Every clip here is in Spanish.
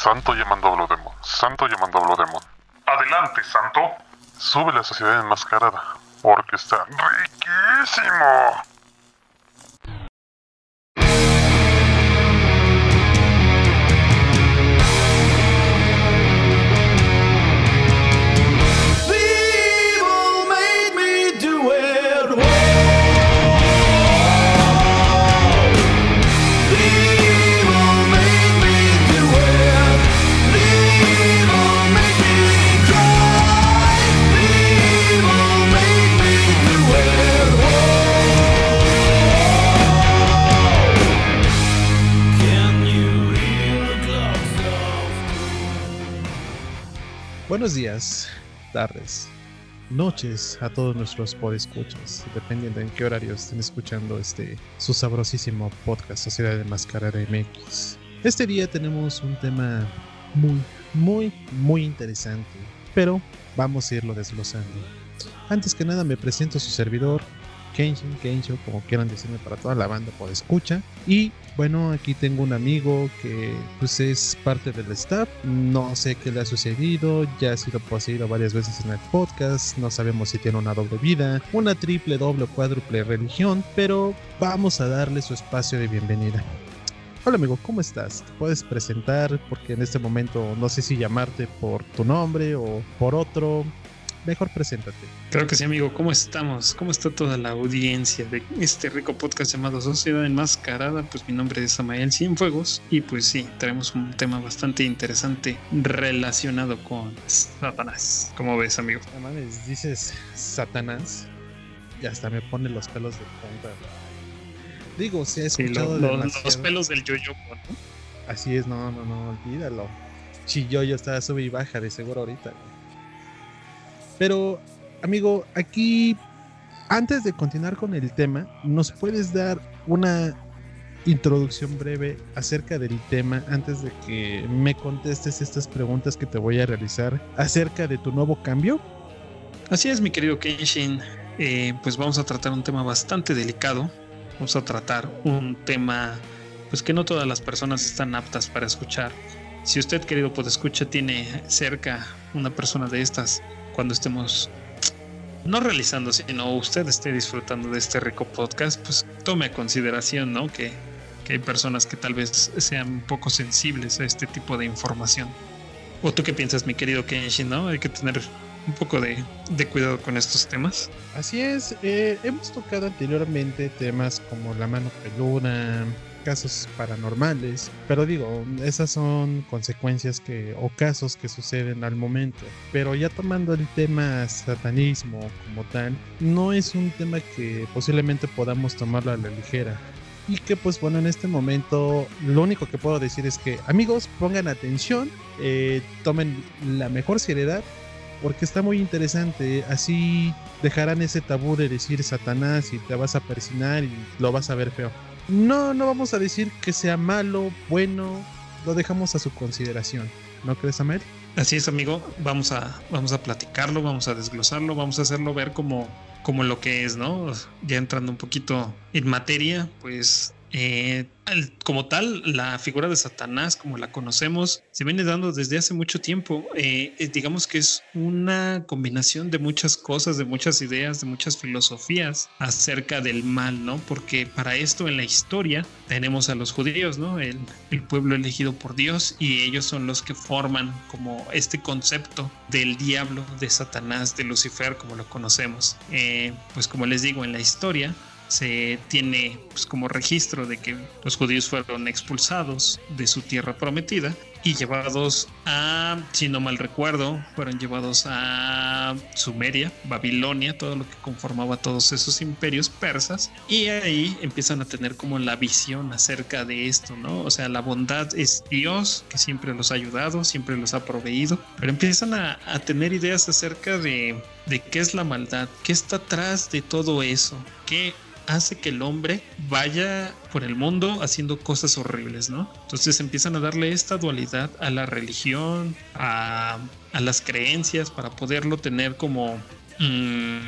Santo llamando a Bloodemon. Santo llamando a Bloodemon. Adelante, Santo. Sube la sociedad enmascarada, porque está riquísimo. Buenos días, tardes, noches a todos nuestros podescuchas, dependiendo en qué horario estén escuchando su sabrosísimo podcast Sociedad Enmascarada MX. Este día tenemos un tema muy interesante, pero vamos a irlo desglosando. Antes que nada me presento a su servidor, Kensho, como quieran decirme para toda la banda podescucha. Y bueno, aquí tengo un amigo que pues es parte del staff. No sé qué le ha sucedido, ya ha sido poseído varias veces en el podcast. No sabemos si tiene una doble vida, una triple, doble o cuádruple religión, pero vamos a darle su espacio de bienvenida. Hola amigo, ¿cómo estás? ¿Te puedes presentar? Porque en este momento no sé si llamarte por tu nombre o por otro. Mejor preséntate. Claro que sí, amigo. ¿Cómo estamos? ¿Cómo está toda la audiencia de este rico podcast llamado Sociedad Enmascarada? Pues mi nombre es Samael Cienfuegos y pues sí, traemos un tema bastante interesante relacionado con Satanás. ¿Cómo ves, amigo? No mames, dices Satanás, ya hasta me pone los pelos de punta. Digo, se ha escuchado los pelos del yoyopo, ¿no? Así es, no, olvídalo. Chiyoyo está sube y baja de seguro ahorita. Pero, amigo, aquí, antes de continuar con el tema, ¿nos puedes dar una introducción breve acerca del tema antes de que me contestes estas preguntas que te voy a realizar acerca de tu nuevo cambio? Así es, mi querido Kenshin. Pues vamos a tratar un tema bastante delicado. Vamos a tratar un tema pues que no todas las personas están aptas para escuchar. Si usted, querido podescucha, tiene cerca una persona de estas, cuando estemos no realizando, sino usted esté disfrutando de este rico podcast, pues tome a consideración, ¿no? Que hay personas que tal vez sean un poco sensibles a este tipo de información. ¿O tú qué piensas, mi querido Kenshin, no? Hay que tener un poco de cuidado con estos temas. Así es, hemos tocado anteriormente temas como la mano peluda, casos paranormales, pero digo, esas son consecuencias o casos que suceden al momento. Pero ya tomando el tema satanismo como tal, no es un tema que posiblemente podamos tomarlo a la ligera. Y que pues bueno, en este momento lo único que puedo decir es que amigos, pongan atención, tomen la mejor seriedad, porque está muy interesante. Así dejarán ese tabú de decir Satanás y te vas a persignar y lo vas a ver feo. No vamos a decir que sea malo, bueno, lo dejamos a su consideración. ¿No crees, Amel? Así es, amigo. Vamos a platicarlo, vamos a desglosarlo, vamos a hacerlo ver como lo que es, ¿no? Ya entrando un poquito en materia, pues como tal, la figura de Satanás, como la conocemos, se viene dando desde hace mucho tiempo. Digamos que es una combinación de muchas cosas, de muchas ideas, de muchas filosofías acerca del mal, ¿no? Porque para esto en la historia tenemos a los judíos, ¿no? El pueblo elegido por Dios, y ellos son los que forman como este concepto del diablo, de Satanás, de Lucifer, como lo conocemos. Pues como les digo, en la historia se tiene pues como registro de que los judíos fueron expulsados de su tierra prometida y llevados a, si no mal recuerdo, fueron llevados a Sumeria, Babilonia, todo lo que conformaba todos esos imperios persas, y ahí empiezan a tener como la visión acerca de esto, ¿no? O sea, la bondad es Dios, que siempre los ha ayudado, siempre los ha proveído, pero empiezan a tener ideas acerca de qué es la maldad, qué está atrás de todo eso, qué hace que el hombre vaya por el mundo haciendo cosas horribles, ¿no? Entonces empiezan a darle esta dualidad a la religión, a las creencias, para poderlo tener como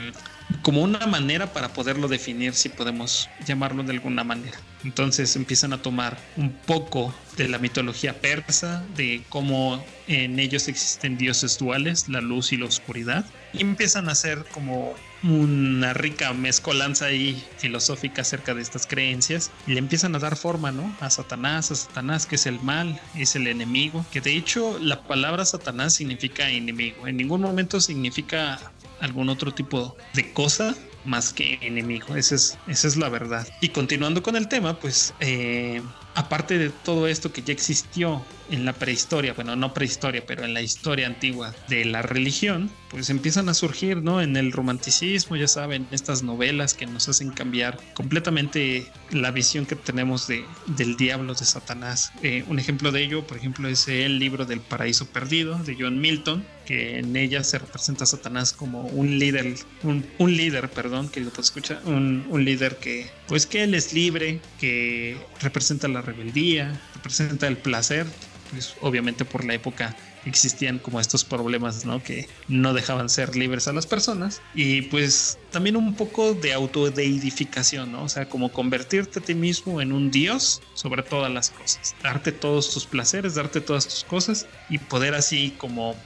como una manera para poderlo definir, si podemos llamarlo de alguna manera. Entonces empiezan a tomar un poco de la mitología persa, de cómo en ellos existen dioses duales, la luz y la oscuridad, y empiezan a hacer como una rica mezcolanza ahí filosófica acerca de estas creencias, y le empiezan a dar forma, ¿no? A Satanás, que es el mal, es el enemigo, que de hecho la palabra Satanás significa enemigo, en ningún momento significa algún otro tipo de cosa más que enemigo. Esa es la verdad. Y continuando con el tema, pues aparte de todo esto que ya existió en la prehistoria, bueno, no prehistoria, pero en la historia antigua de la religión, pues empiezan a surgir, ¿no? En el romanticismo, ya saben, estas novelas que nos hacen cambiar completamente la visión que tenemos del diablo, de Satanás. Un ejemplo de ello, por ejemplo, es el libro del Paraíso Perdido de John Milton, que en ella se representa a Satanás como un líder, querido escucha, un líder que, pues que él es libre, que representa la rebeldía, representa el placer. Pues obviamente por la época existían como estos problemas, ¿no? Que no dejaban ser libres a las personas, y pues también un poco de autodeidificación, ¿no? O sea, como convertirte a ti mismo en un dios sobre todas las cosas, darte todos tus placeres, darte todas tus cosas y poder así ¿cómo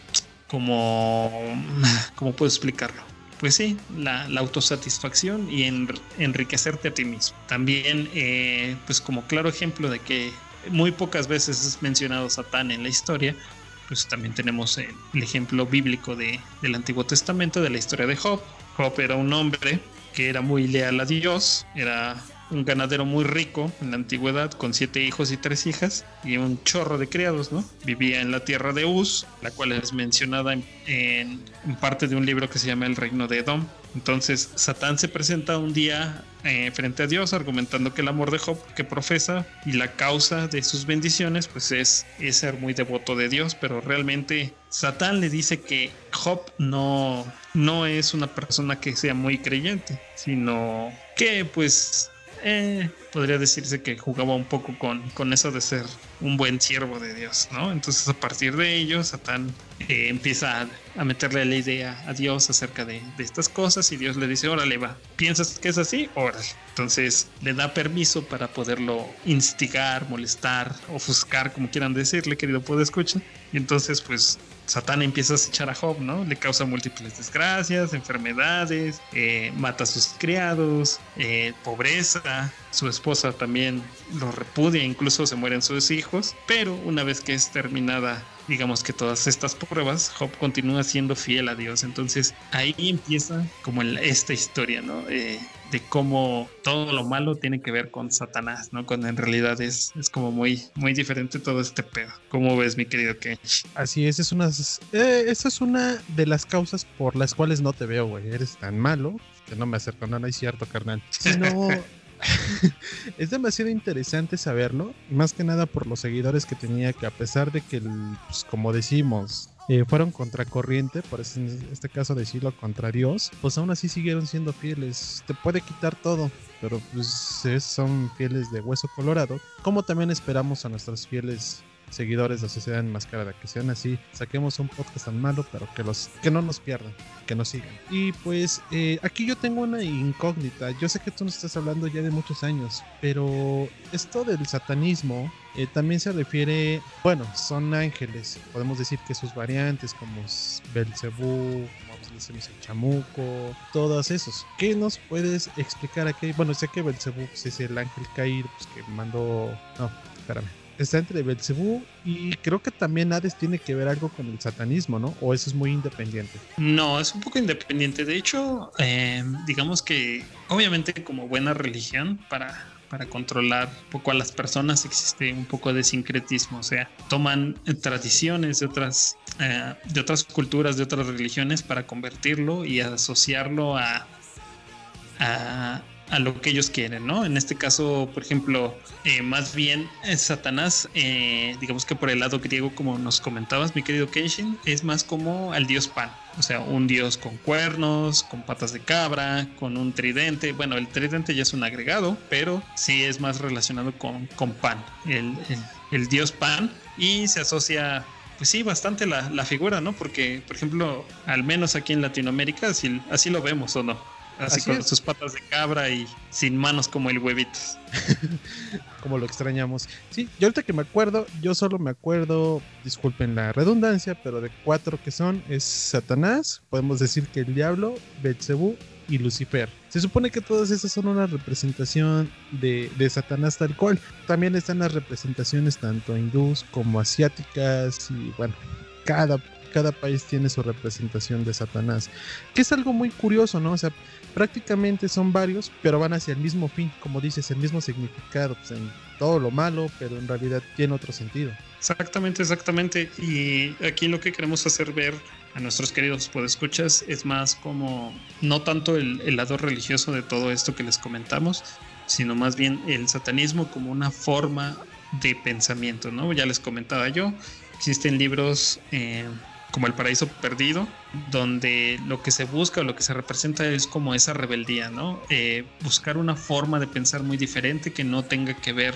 puedo explicarlo? Pues sí, la autosatisfacción y enriquecerte a ti mismo. También, pues como claro ejemplo de que muy pocas veces es mencionado Satán en la historia, pues también tenemos el ejemplo bíblico del Antiguo Testamento, de la historia de Job. Job era un hombre que era muy leal a Dios, era un ganadero muy rico en la antigüedad, con 7 hijos y 3 hijas y un chorro de criados, ¿no? Vivía en la tierra de Uz, la cual es mencionada en parte de un libro que se llama El Reino de Edom. Entonces Satán se presenta un día frente a Dios, argumentando que el amor de Job que profesa y la causa de sus bendiciones pues es ser muy devoto de Dios, pero realmente Satán le dice que Job no es una persona que sea muy creyente, sino que pues podría decirse que jugaba un poco con eso de ser un buen siervo de Dios, ¿no? Entonces a partir de ello Satán empieza a meterle la idea a Dios acerca de estas cosas, y Dios le dice, órale va, ¿piensas que es así? Órale. Entonces le da permiso para poderlo instigar, molestar, ofuscar, como quieran decirle, querido podescucha. Y entonces pues Satán empieza a acechar a Job, ¿no? Le causa múltiples desgracias, enfermedades, mata a sus criados, pobreza. Su esposa también lo repudia, incluso se mueren sus hijos. Pero una vez que es terminada, digamos que todas estas pruebas, Job continúa siendo fiel a Dios. Entonces ahí empieza como esta historia, ¿no? De cómo todo lo malo tiene que ver con Satanás, ¿no? Cuando en realidad es como muy, muy diferente todo este pedo. ¿Cómo ves, mi querido Kench? Así es, esa es una de las causas por las cuales no te veo, güey. Eres tan malo que no me acerco. No es cierto, carnal. Sino es demasiado interesante saberlo, más que nada por los seguidores que tenía, que a pesar de que, pues, como decimos, fueron contracorriente, por eso en este caso decirlo contra Dios, pues aún así siguieron siendo fieles. Te puede quitar todo, pero pues son fieles de hueso colorado, como también esperamos a nuestros fieles seguidores de Sociedad Enmascarada, que sean así, saquemos un podcast tan malo, pero que no nos pierdan, que nos sigan. Y pues aquí yo tengo una incógnita. Yo sé que tú nos estás hablando ya de muchos años, pero esto del satanismo también se refiere, bueno, son ángeles, podemos decir que sus variantes como Belcebú, como decimos el chamuco, todos esos. ¿Qué nos puedes explicar aquí? Bueno, sé que Belcebú pues, es el ángel caído, pues que mandó, no, espérame, está entre Belcebú y creo que también Hades tiene que ver algo con el satanismo, ¿no? ¿O eso es muy independiente? No, es un poco independiente. De hecho, digamos que obviamente como buena religión para controlar un poco a las personas existe un poco de sincretismo, o sea, toman tradiciones de otras culturas, de otras religiones para convertirlo y asociarlo a lo que ellos quieren, ¿no? En este caso, por ejemplo, más bien Satanás, digamos que por el lado griego, como nos comentabas, mi querido Kenshin, es más como al dios Pan, o sea, un dios con cuernos, con patas de cabra, con un tridente. Bueno, el tridente ya es un agregado, pero sí es más relacionado con Pan, el dios Pan, y se asocia, pues sí, bastante la figura, ¿no? Porque, por ejemplo, al menos aquí en Latinoamérica así lo vemos, ¿o no? Así Así con es. sus patas de cabra y sin manos como el Huevitos. Como lo extrañamos. Sí, yo ahorita que me acuerdo, yo solo me acuerdo, disculpen la redundancia, pero de 4 que son, es Satanás, podemos decir que el diablo, Belcebú y Lucifer. Se supone que todas esas son una representación de Satanás tal cual. También están las representaciones tanto hindús como asiáticas y bueno, cada país tiene su representación de Satanás, que es algo muy curioso, ¿no? O sea, prácticamente son varios, pero van hacia el mismo fin, como dices, el mismo significado, pues en todo lo malo, pero en realidad tiene otro sentido. Exactamente, exactamente. Y aquí lo que queremos hacer ver a nuestros queridos podescuchas es más como, no tanto el lado religioso de todo esto que les comentamos, sino más bien el satanismo como una forma de pensamiento, ¿no? Ya les comentaba yo, existen libros como El Paraíso Perdido, donde lo que se busca o lo que se representa es como esa rebeldía, ¿no? Buscar una forma de pensar muy diferente que no tenga que ver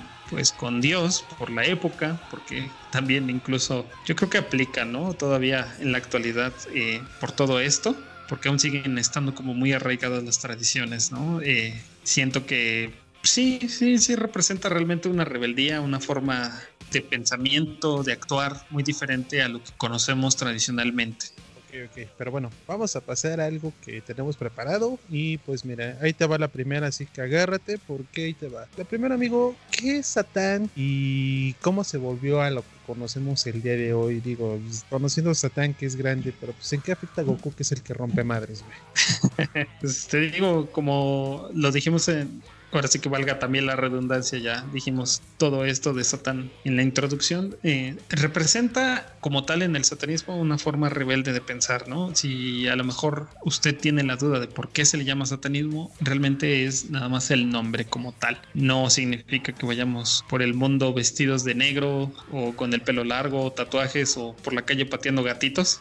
con Dios por la época, porque también incluso yo creo que aplica, ¿no? Todavía en la actualidad por todo esto, porque aún siguen estando como muy arraigadas las tradiciones, ¿no? Siento que sí representa realmente una rebeldía, una forma de pensamiento, de actuar muy diferente a lo que conocemos tradicionalmente. Ok, pero bueno, vamos a pasar a algo que tenemos preparado y pues mira, ahí te va la primera, así que agárrate porque ahí te va. La primera, amigo, ¿qué es Satán y cómo se volvió a lo que conocemos el día de hoy? Digo, conociendo a Satán que es grande, pero pues ¿en qué afecta a Goku que es el que rompe madres, güey? Pues te digo, como lo dijimos ahora sí que valga también la redundancia, ya dijimos todo esto de Satán en la introducción, representa como tal en el satanismo una forma rebelde de pensar, ¿no? Si a lo mejor usted tiene la duda de por qué se le llama satanismo, realmente es nada más el nombre como tal. No significa que vayamos por el mundo vestidos de negro o con el pelo largo, tatuajes o por la calle pateando gatitos.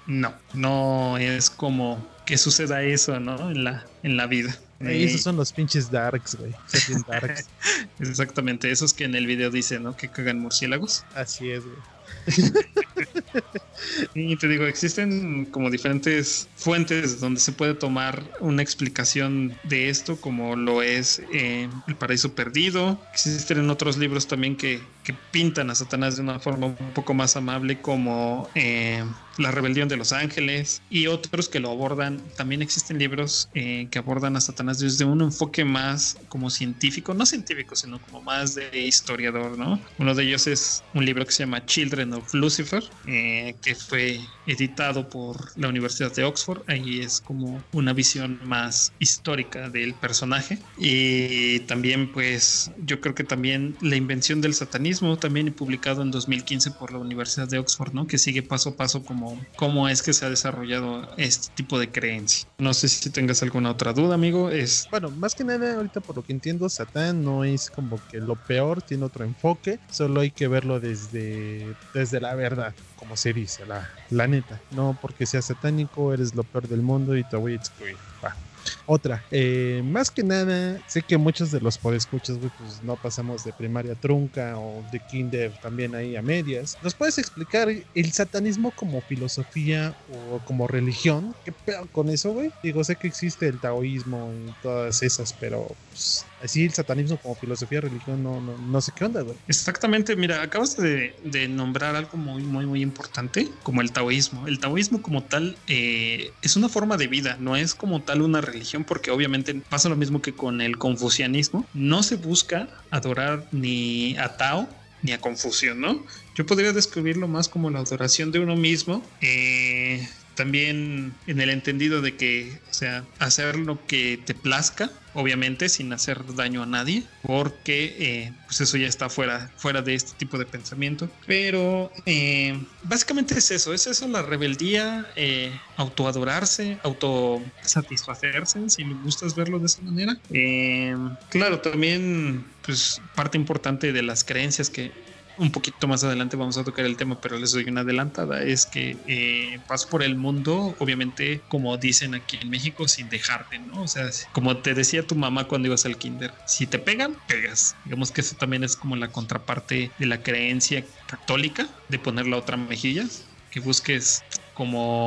No es como que suceda eso, ¿no? En la vida. Esos son los pinches darks, güey. Bien darks. Exactamente, esos que en el video dicen, ¿no? Que cagan murciélagos. Así es, güey. Y te digo, existen como diferentes fuentes donde se puede tomar una explicación de esto, como lo es El Paraíso Perdido. Existen otros libros también que pintan a Satanás de una forma un poco más amable, como La Rebelión de los Ángeles, y otros que lo abordan. También existen libros que abordan a Satanás desde un enfoque más como científico, no científico, sino como más de historiador, ¿no? Uno de ellos es un libro que se llama Children of Lucifer, que fue editado por la Universidad de Oxford. Ahí es como una visión más histórica del personaje. Y también, pues, yo creo que también La Invención del Satanismo, también publicado en 2015 por la Universidad de Oxford, ¿no? Que sigue paso a paso como cómo es que se ha desarrollado este tipo de creencia. No sé si tengas alguna otra duda, amigo. Bueno, más que nada, ahorita por lo que entiendo, Satán no es como que lo peor, tiene otro enfoque, solo hay que verlo desde la verdad, como se dice, la neta. No porque seas satánico, eres lo peor del mundo y te voy a excluir. Otra, más que nada, sé que muchos de los podescuchas, güey, pues no pasamos de primaria trunca o de kinder también ahí a medias. ¿Nos puedes explicar el satanismo como filosofía o como religión? ¿Qué pedo con eso, güey? Digo, sé que existe el taoísmo y todas esas, pero pues, así el satanismo como filosofía, religión, no sé qué onda, güey. Exactamente, mira, acabas de nombrar algo muy importante, como el taoísmo. El taoísmo como tal es una forma de vida, no es como tal una religión, porque obviamente pasa lo mismo que con el confucianismo. No se busca adorar ni a Tao ni a Confucio, ¿no? Yo podría describirlo más como la adoración de uno mismo. También en el entendido de que, o sea, hacer lo que te plazca, obviamente sin hacer daño a nadie, porque pues eso ya está fuera de este tipo de pensamiento. Pero básicamente es eso la rebeldía, autoadorarse, autosatisfacerse, si me gustas verlo de esa manera. Claro, también pues parte importante de las creencias que un poquito más adelante vamos a tocar el tema, pero les doy una adelantada, es que vas por el mundo, obviamente, como dicen aquí en México, sin dejarte, ¿no? O sea, como te decía tu mamá cuando ibas al kinder, si te pegan, pegas. Digamos que eso también es como la contraparte de la creencia católica de poner la otra mejilla, que busques como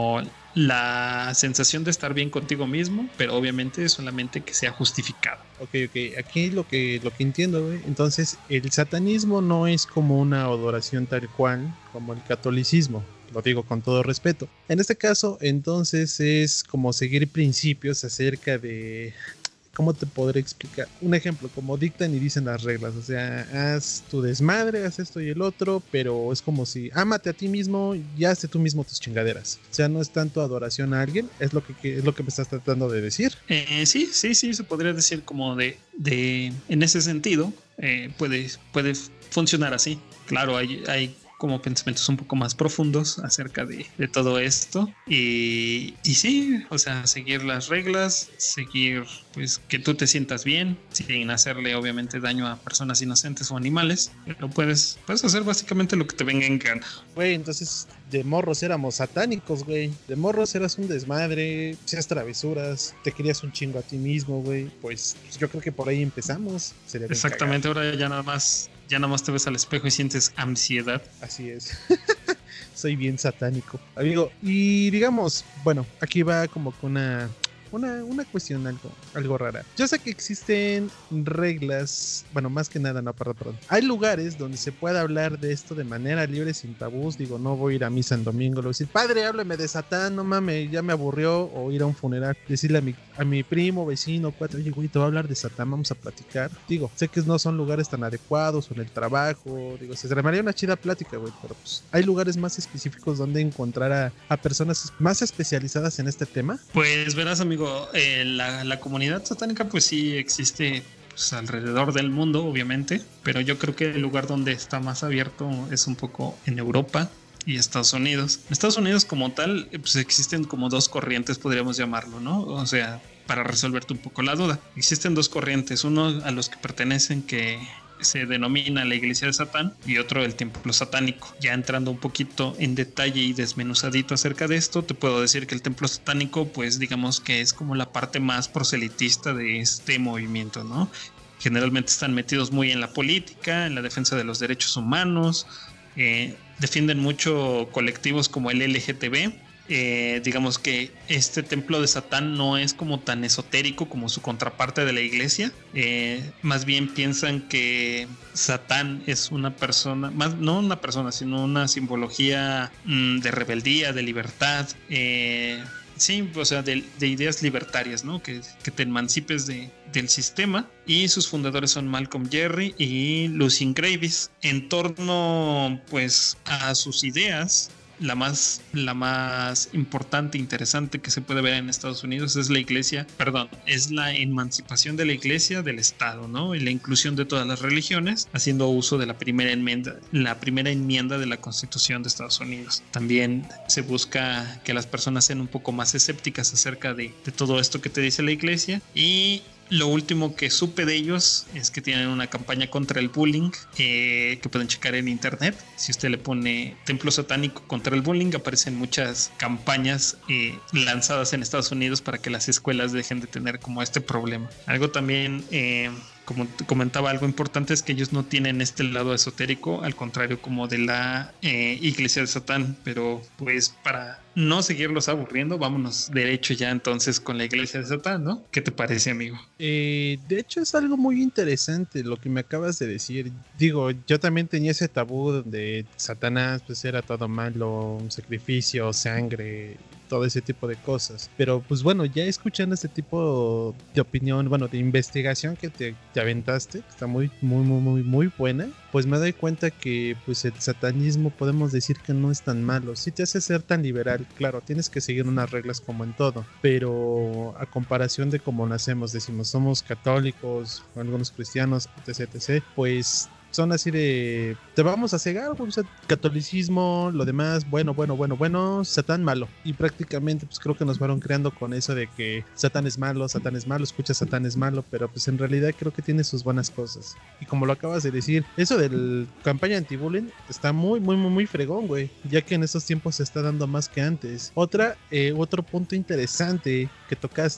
la sensación de estar bien contigo mismo, pero obviamente solamente que sea justificado. Ok, aquí lo que entiendo, güey. Entonces, el satanismo no es como una adoración tal cual como el catolicismo. Lo digo con todo respeto. En este caso, entonces, es como seguir principios acerca de... ¿Cómo te podré explicar? Un ejemplo, como dictan y dicen las reglas. O sea, haz tu desmadre, haz esto y el otro, pero es como si ámate a ti mismo y hazte tú mismo tus chingaderas. O sea, no es tanto adoración a alguien, es lo que me estás tratando de decir. Sí, se podría decir como de en ese sentido, puede funcionar así. Claro, hay como pensamientos un poco más profundos acerca de todo esto y sí, o sea, seguir las reglas, seguir pues que tú te sientas bien sin hacerle obviamente daño a personas inocentes o animales, pero puedes hacer básicamente lo que te venga en gana. Güey, entonces de morros éramos satánicos, güey. De morros eras un desmadre, hacías travesuras, te querías un chingo a ti mismo, güey. Pues yo creo que por ahí empezamos. Sería exactamente, ahora ya nada más te ves al espejo y sientes ansiedad. Así es. Soy bien satánico, amigo. Y digamos, bueno, aquí va como con una cuestión algo rara. Yo sé que existen reglas, bueno, más que nada, no, perdón. Hay lugares donde se puede hablar de esto de manera libre, sin tabús. Digo, no voy a ir a misa en domingo, le voy a decir, padre, hábleme de Satán, no mames, ya me aburrió. O ir a un funeral, decirle a mi primo, vecino, oye, güey, te voy a hablar de Satán, vamos a platicar. Digo, sé que no son lugares tan adecuados, o en el trabajo, digo, se armaría una chida plática, güey, pero pues hay lugares más específicos donde encontrar a personas más especializadas en este tema. Pues verás, amigo, la comunidad satánica pues sí existe pues, alrededor del mundo, obviamente, pero yo creo que el lugar donde está más abierto es un poco en Europa y Estados Unidos. En Estados Unidos como tal pues existen como dos corrientes, podríamos llamarlo, ¿no? O sea, para resolverte un poco la duda, existen dos corrientes, uno a los que pertenecen que se denomina la iglesia de Satán y otro el templo satánico. Ya entrando un poquito en detalle y desmenuzadito acerca de esto, te puedo decir que el templo satánico pues digamos que es como la parte más proselitista de este movimiento, ¿no? Generalmente están metidos muy en la política, en la defensa de los derechos humanos, defienden mucho colectivos como el LGTB. Digamos que este templo de Satán no es como tan esotérico como su contraparte de la iglesia, más bien piensan que Satán es una persona, más no una persona, sino una simbología de rebeldía, de libertad, sí, o sea, de ideas libertarias, ¿no? Que te emancipes del sistema. Y sus fundadores son Malcolm Jerry y Lucien Gravis. En torno, pues, a sus ideas, la más importante e interesante que se puede ver en Estados Unidos es es la emancipación de la iglesia del Estado, ¿no? Y la inclusión de todas las religiones, haciendo uso de la primera enmienda de la Constitución de Estados Unidos. También se busca que las personas sean un poco más escépticas acerca de todo esto que te dice la iglesia. Y lo último que supe de ellos es que tienen una campaña contra el bullying que pueden checar en internet. Si usted le pone templo satánico contra el bullying, aparecen muchas campañas lanzadas en Estados Unidos para que las escuelas dejen de tener como este problema. Algo también, como te comentaba, algo importante es que ellos no tienen este lado esotérico, al contrario como de la iglesia de Satán. Pero pues para no seguirlos aburriendo, vámonos derecho ya entonces con la iglesia de Satán, ¿no? ¿Qué te parece, amigo? De hecho es algo muy interesante lo que me acabas de decir. Digo, yo también tenía ese tabú donde Satanás pues era todo malo, un sacrificio, sangre, todo ese tipo de cosas. Pero pues bueno, ya escuchando este tipo de opinión, bueno, de investigación que te aventaste, está muy buena, pues me doy cuenta que pues el satanismo podemos decir que no es tan malo. Sí te hace ser tan liberal, claro, tienes que seguir unas reglas como en todo, pero a comparación de cómo nacemos, decimos somos católicos, algunos cristianos, etc, pues son así de te vamos a cegar, o sea, catolicismo, lo demás, bueno, Satán malo. Y prácticamente pues creo que nos fueron creando con eso de que Satán es malo, escucha Satán es malo, pero pues en realidad creo que tiene sus buenas cosas. Y como lo acabas de decir, eso del campaña anti-bullying está muy fregón, güey, ya que en estos tiempos se está dando más que antes. Otro punto interesante que tocaste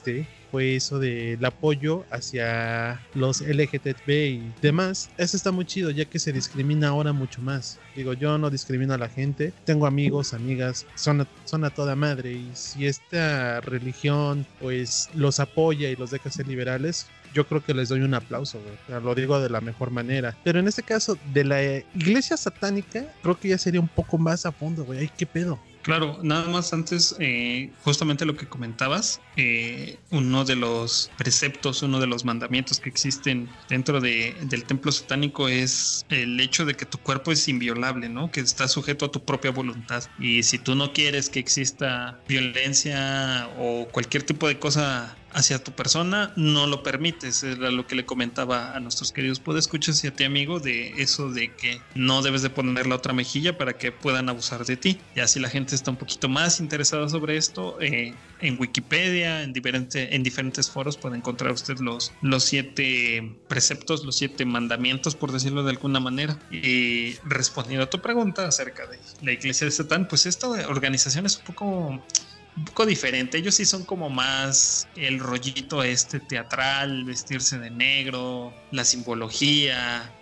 fue eso del apoyo hacia los LGTB y demás. Eso está muy chido, ya que se discrimina ahora mucho más. Digo, yo no discrimino a la gente, tengo amigos, amigas, son a toda madre, y si esta religión pues los apoya y los deja ser liberales, yo creo que les doy un aplauso, güey. O sea, lo digo de la mejor manera. Pero en este caso, de la iglesia satánica, creo que ya sería un poco más a fondo, güey. Ay, qué pedo. Claro, nada más antes, justamente lo que comentabas, uno de los preceptos, uno de los mandamientos que existen dentro del templo satánico es el hecho de que tu cuerpo es inviolable, ¿no? Que está sujeto a tu propia voluntad. Y si tú no quieres que exista violencia o cualquier tipo de cosa hacia tu persona, no lo permites. Era lo que le comentaba a nuestros queridos podescuchas y a ti, amigo, de eso de que no debes de poner la otra mejilla para que puedan abusar de ti. Ya si la gente está un poquito más interesada sobre esto, en Wikipedia, en diferentes foros puede encontrar usted los 7 preceptos, los 7 mandamientos, por decirlo de alguna manera. Y respondiendo a tu pregunta acerca de la iglesia de Satán, pues esta organización es un poco diferente. Ellos sí son como más el rollito teatral, vestirse de negro, la simbología,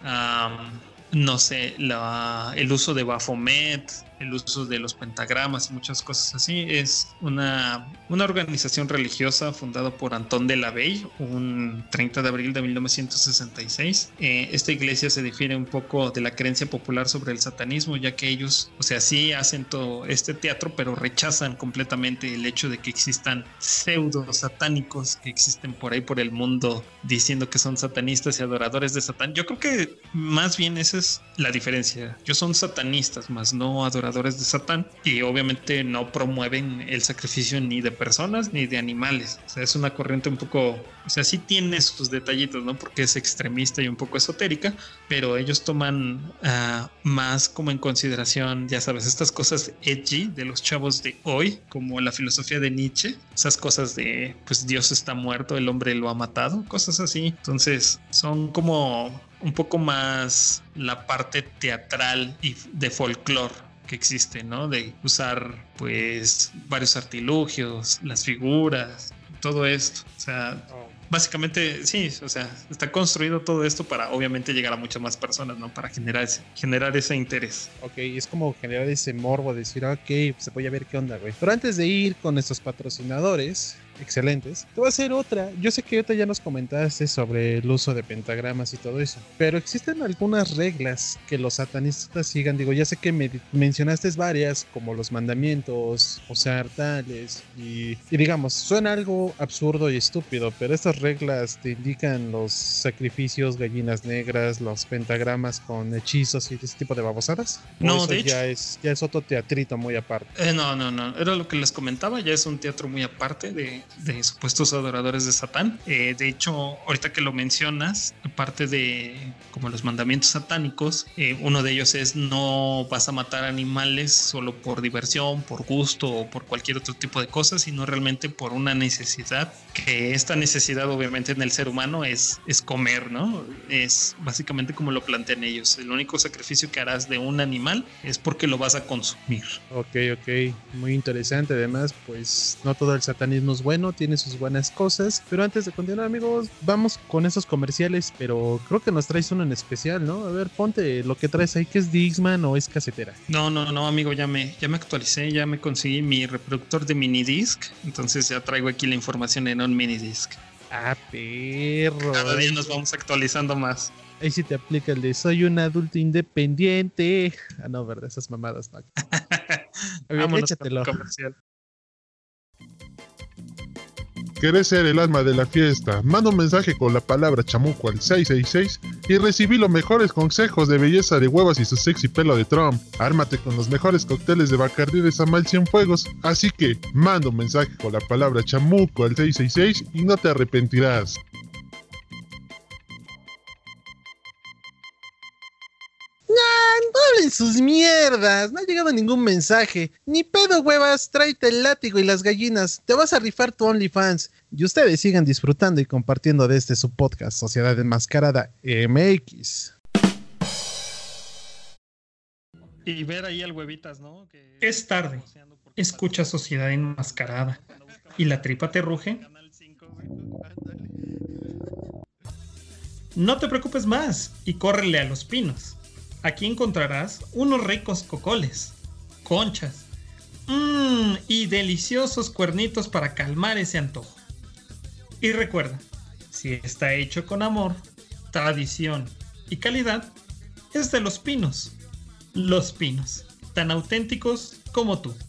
no sé, el uso de Baphomet, el uso de los pentagramas y muchas cosas así. Es una organización religiosa fundada por Antón de la Bey, un 30 de abril de 1966. Esta iglesia se difiere un poco de la creencia popular sobre el satanismo, ya que ellos, o sea, sí hacen todo este teatro, pero rechazan completamente el hecho de que existan pseudo satánicos que existen por ahí por el mundo diciendo que son satanistas y adoradores de Satán. Yo creo que más bien esa es la diferencia. Ellos son satanistas, más no adoradores de Satán, y obviamente no promueven el sacrificio ni de personas ni de animales. O sea, es una corriente un poco, o sea, sí tiene sus detallitos, ¿no? Porque es extremista y un poco esotérica, pero ellos toman más como en consideración, ya sabes, estas cosas edgy de los chavos de hoy, como la filosofía de Nietzsche, esas cosas de, pues Dios está muerto, el hombre lo ha matado, cosas así. Entonces son como un poco más la parte teatral y de folclore que existe, ¿no? De usar pues varios artilugios, las figuras, todo esto. O sea, básicamente sí, o sea, está construido todo esto para obviamente llegar a muchas más personas, ¿no? Para generar ese interés. Ok, es como generar ese morbo, decir, ok, pues voy a ver qué onda, güey. Pero antes de ir con nuestros patrocinadores excelentes, te voy a hacer otra. Yo sé que ahorita ya nos comentaste sobre el uso de pentagramas y todo eso, pero existen algunas reglas que los satanistas sigan. Digo, ya sé que me mencionaste varias, como los mandamientos, usar tales, y digamos, suena algo absurdo y estúpido, pero estas reglas te indican los sacrificios, gallinas negras, los pentagramas con hechizos y ese tipo de babosadas. No, de hecho, ya es otro teatrito muy aparte. No, era lo que les comentaba, ya es un teatro muy aparte de supuestos adoradores de Satán. De hecho, ahorita que lo mencionas, aparte de como los mandamientos satánicos, uno de ellos es no vas a matar animales solo por diversión, por gusto o por cualquier otro tipo de cosas, sino realmente por una necesidad, que esta necesidad obviamente en el ser humano es comer, ¿no? Es básicamente como lo plantean ellos. El único sacrificio que harás de un animal es porque lo vas a consumir. Ok, muy interesante. Además, pues no todo el satanismo es bueno, tiene sus buenas cosas. Pero antes de continuar, amigos, vamos con esos comerciales, pero creo que nos traes uno en especial, ¿no? A ver, ponte lo que traes ahí, que es Dixman o es casetera. No, amigo, ya me actualicé, ya me conseguí mi reproductor de minidisc, entonces ya traigo aquí la información en un minidisc. Ah, perro. Cada día nos vamos actualizando más. Ahí sí te aplica el de soy un adulto independiente. Ah, no, verdad, esas mamadas no. Vámonos, échatelo. Comercial. ¿Querés ser el alma de la fiesta? Manda un mensaje con la palabra chamuco al 666 y recibí los mejores consejos de belleza de huevas y su sexy pelo de Trump. Ármate con los mejores cócteles de Bacardí de Samal Cienfuegos. Así que manda un mensaje con la palabra chamuco al 666 y no te arrepentirás. No hablen sus mierdas, no ha llegado ningún mensaje. Ni pedo, huevas, tráete el látigo y las gallinas. Te vas a rifar tu OnlyFans. Y ustedes sigan disfrutando y compartiendo de su podcast, Sociedad Enmascarada MX. Y ver ahí al huevitas, ¿no? Es tarde. Escucha Sociedad Enmascarada. ¿Y la tripa te ruge? bueno, ándale. No te preocupes más y córrele a Los Pinos. Aquí encontrarás unos ricos cocoles, conchas y deliciosos cuernitos para calmar ese antojo. Y recuerda, si está hecho con amor, tradición y calidad, es de Los Pinos. Los Pinos, tan auténticos como tú.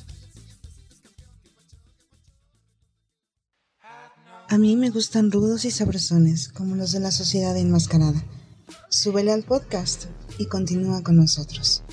A mí me gustan rudos y sabrosones, como los de la Sociedad Enmascarada. Súbele al podcast y continúa con nosotros.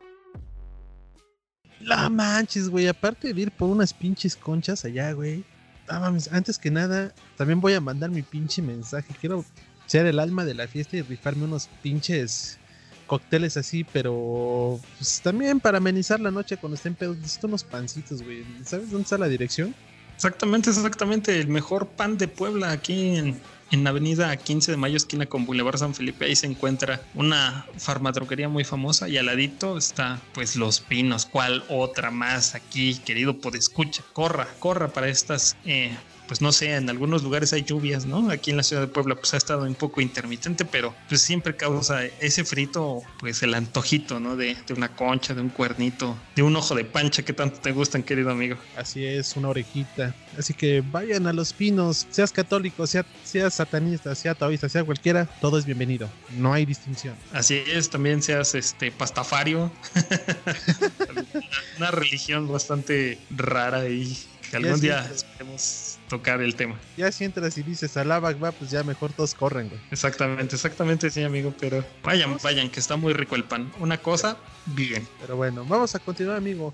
La manches, güey. Aparte de ir por unas pinches conchas allá, güey. Ah, mames, antes que nada, también voy a mandar mi pinche mensaje. Quiero ser el alma de la fiesta y rifarme unos pinches cócteles así, pero pues también para amenizar la noche cuando estén pedos. Necesito unos pancitos, güey. ¿Sabes dónde está la dirección? Exactamente. El mejor pan de Puebla aquí en Avenida 15 de Mayo, esquina con Boulevard San Felipe. Ahí se encuentra una farmadroguería muy famosa y al ladito está pues Los Pinos. ¿Cuál otra más aquí, querido podescucha? Corra para estas... pues no sé, en algunos lugares hay lluvias, ¿no? Aquí en la ciudad de Puebla pues ha estado un poco intermitente, pero pues siempre causa ese frito, pues el antojito, ¿no? De una concha, de un cuernito, de un ojo de pancha que tanto te gustan, querido amigo. Así es, una orejita. Así que vayan a Los Pinos, seas católico, seas satanista, sea taoísta, sea cualquiera, todo es bienvenido. No hay distinción. Así es, también seas pastafario. Una religión bastante rara y que algún día esperemos tocar el tema. Ya si entras y dices alaba, va, pues ya mejor todos corren, güey. Exactamente, sí, amigo, pero vayan, que está muy rico el pan. Una cosa, bien. Pero bueno, vamos a continuar, amigo.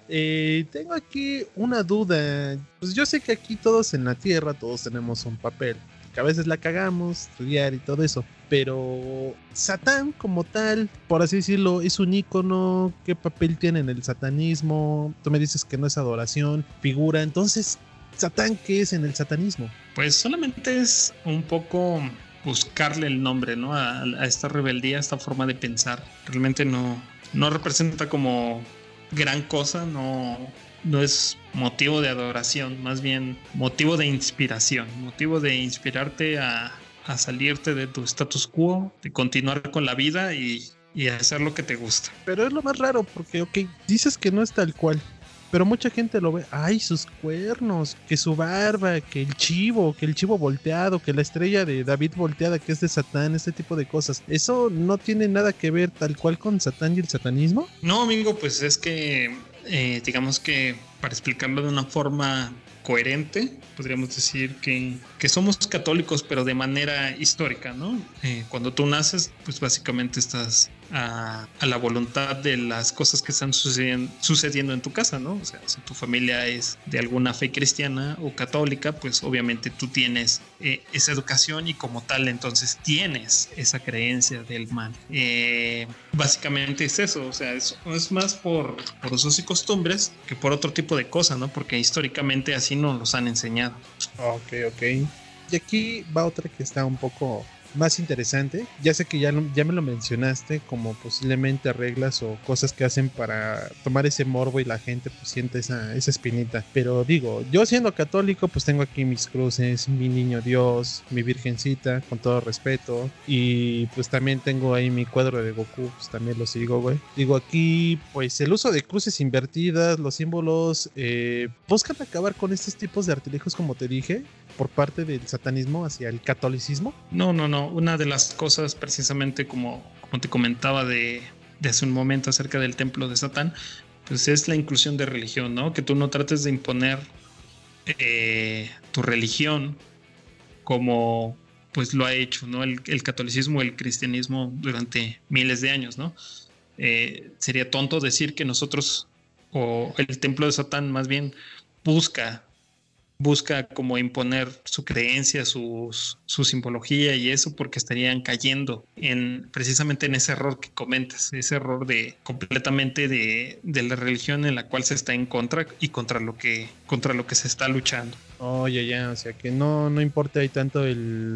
Tengo aquí una duda. Pues yo sé que aquí todos en la tierra, todos tenemos un papel, que a veces la cagamos, estudiar y todo eso. Pero Satán como tal, por así decirlo, es un ícono. ¿Qué papel tiene en el satanismo? Tú me dices que no es adoración, figura. Entonces, ¿Satán qué es en el satanismo? Pues solamente es un poco buscarle el nombre, ¿no? A esta rebeldía, a esta forma de pensar. Realmente no representa como gran cosa, no es motivo de adoración, más bien motivo de inspiración, motivo de inspirarte a salirte de tu status quo, de continuar con la vida y hacer lo que te gusta. Pero es lo más raro porque, ok, dices que no es tal cual, pero mucha gente lo ve, ay, sus cuernos, que su barba, que el chivo volteado, que la estrella de David volteada que es de Satán, este tipo de cosas. ¿Eso no tiene nada que ver tal cual con Satán y el satanismo? No, amigo, pues es que digamos que para explicarlo de una forma coherente, podríamos decir que somos católicos, pero de manera histórica, ¿no? Cuando tú naces, pues básicamente estás a la voluntad de las cosas que están sucediendo en tu casa, ¿no? O sea, si tu familia es de alguna fe cristiana o católica, pues obviamente tú tienes esa educación y como tal entonces tienes esa creencia del mal. Básicamente es eso, o sea, es más por usos y costumbres que por otro tipo de cosas, ¿no? Porque históricamente así nos los han enseñado. Ok. Y aquí va otra que está un poco más interesante. Ya sé que ya me lo mencionaste, como posiblemente reglas o cosas que hacen para tomar ese morbo y la gente pues siente esa espinita. Pero digo, yo siendo católico pues tengo aquí mis cruces, mi niño Dios, mi virgencita, con todo respeto. Y pues también tengo ahí mi cuadro de Goku, pues también lo sigo, güey. Digo, aquí pues el uso de cruces invertidas, los símbolos, buscan acabar con estos tipos de artilugios, como te dije, por parte del satanismo hacia el catolicismo. No. Una de las cosas precisamente como te comentaba de hace un momento acerca del templo de Satán, pues es la inclusión de religión, ¿no? Que tú no trates de imponer tu religión como pues lo ha hecho, ¿no? El catolicismo, el cristianismo durante miles de años, ¿no? Sería tonto decir que nosotros, o el templo de Satán más bien, busca como imponer su creencia, su simbología y eso, porque estarían cayendo precisamente en ese error que comentas, ese error de completamente de la religión en la cual se está en contra y contra lo que se está luchando. Oye, ya, o sea que no importa ahí tanto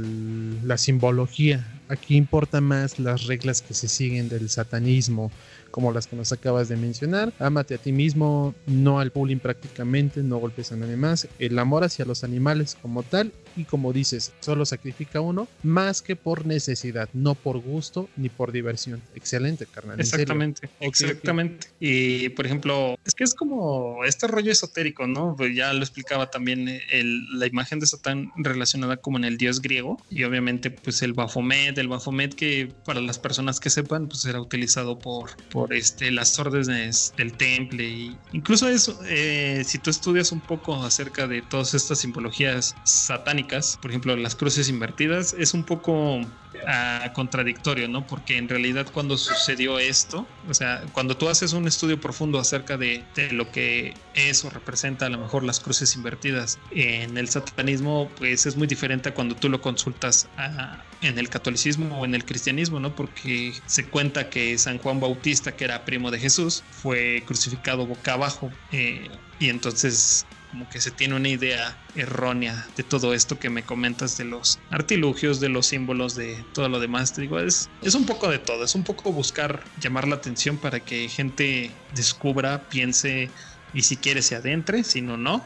la simbología, aquí importa más las reglas que se siguen del satanismo, como las que nos acabas de mencionar. Ámate a ti mismo, no al bullying prácticamente, no golpes a nadie más. El amor hacia los animales como tal, y como dices, solo sacrifica uno, más que por necesidad, no por gusto ni por diversión. Excelente, carnal. Exactamente, exactamente. Okay. Y por ejemplo, es que es como este rollo esotérico, ¿no? Pues ya lo explicaba también la imagen de Satán relacionada como en el dios griego, y obviamente pues el Baphomet que para las personas que sepan pues era utilizado por las órdenes del temple, y incluso eso, si tú estudias un poco acerca de todas estas simbologías satánicas, por ejemplo las cruces invertidas, es un poco contradictorio, ¿no? Porque en realidad cuando sucedió esto, o sea, cuando tú haces un estudio profundo acerca de lo que eso representa, a lo mejor las cruces invertidas en el satanismo, pues es muy diferente a cuando tú lo consultas en el catolicismo o en el cristianismo, ¿no? Porque se cuenta que San Juan Bautista, que era primo de Jesús, fue crucificado boca abajo, y entonces como que se tiene una idea errónea de todo esto que me comentas, de los artilugios, de los símbolos, de todo lo demás. Te digo, es un poco de todo, es un poco buscar llamar la atención para que gente descubra, piense, y si quiere se adentre, si no,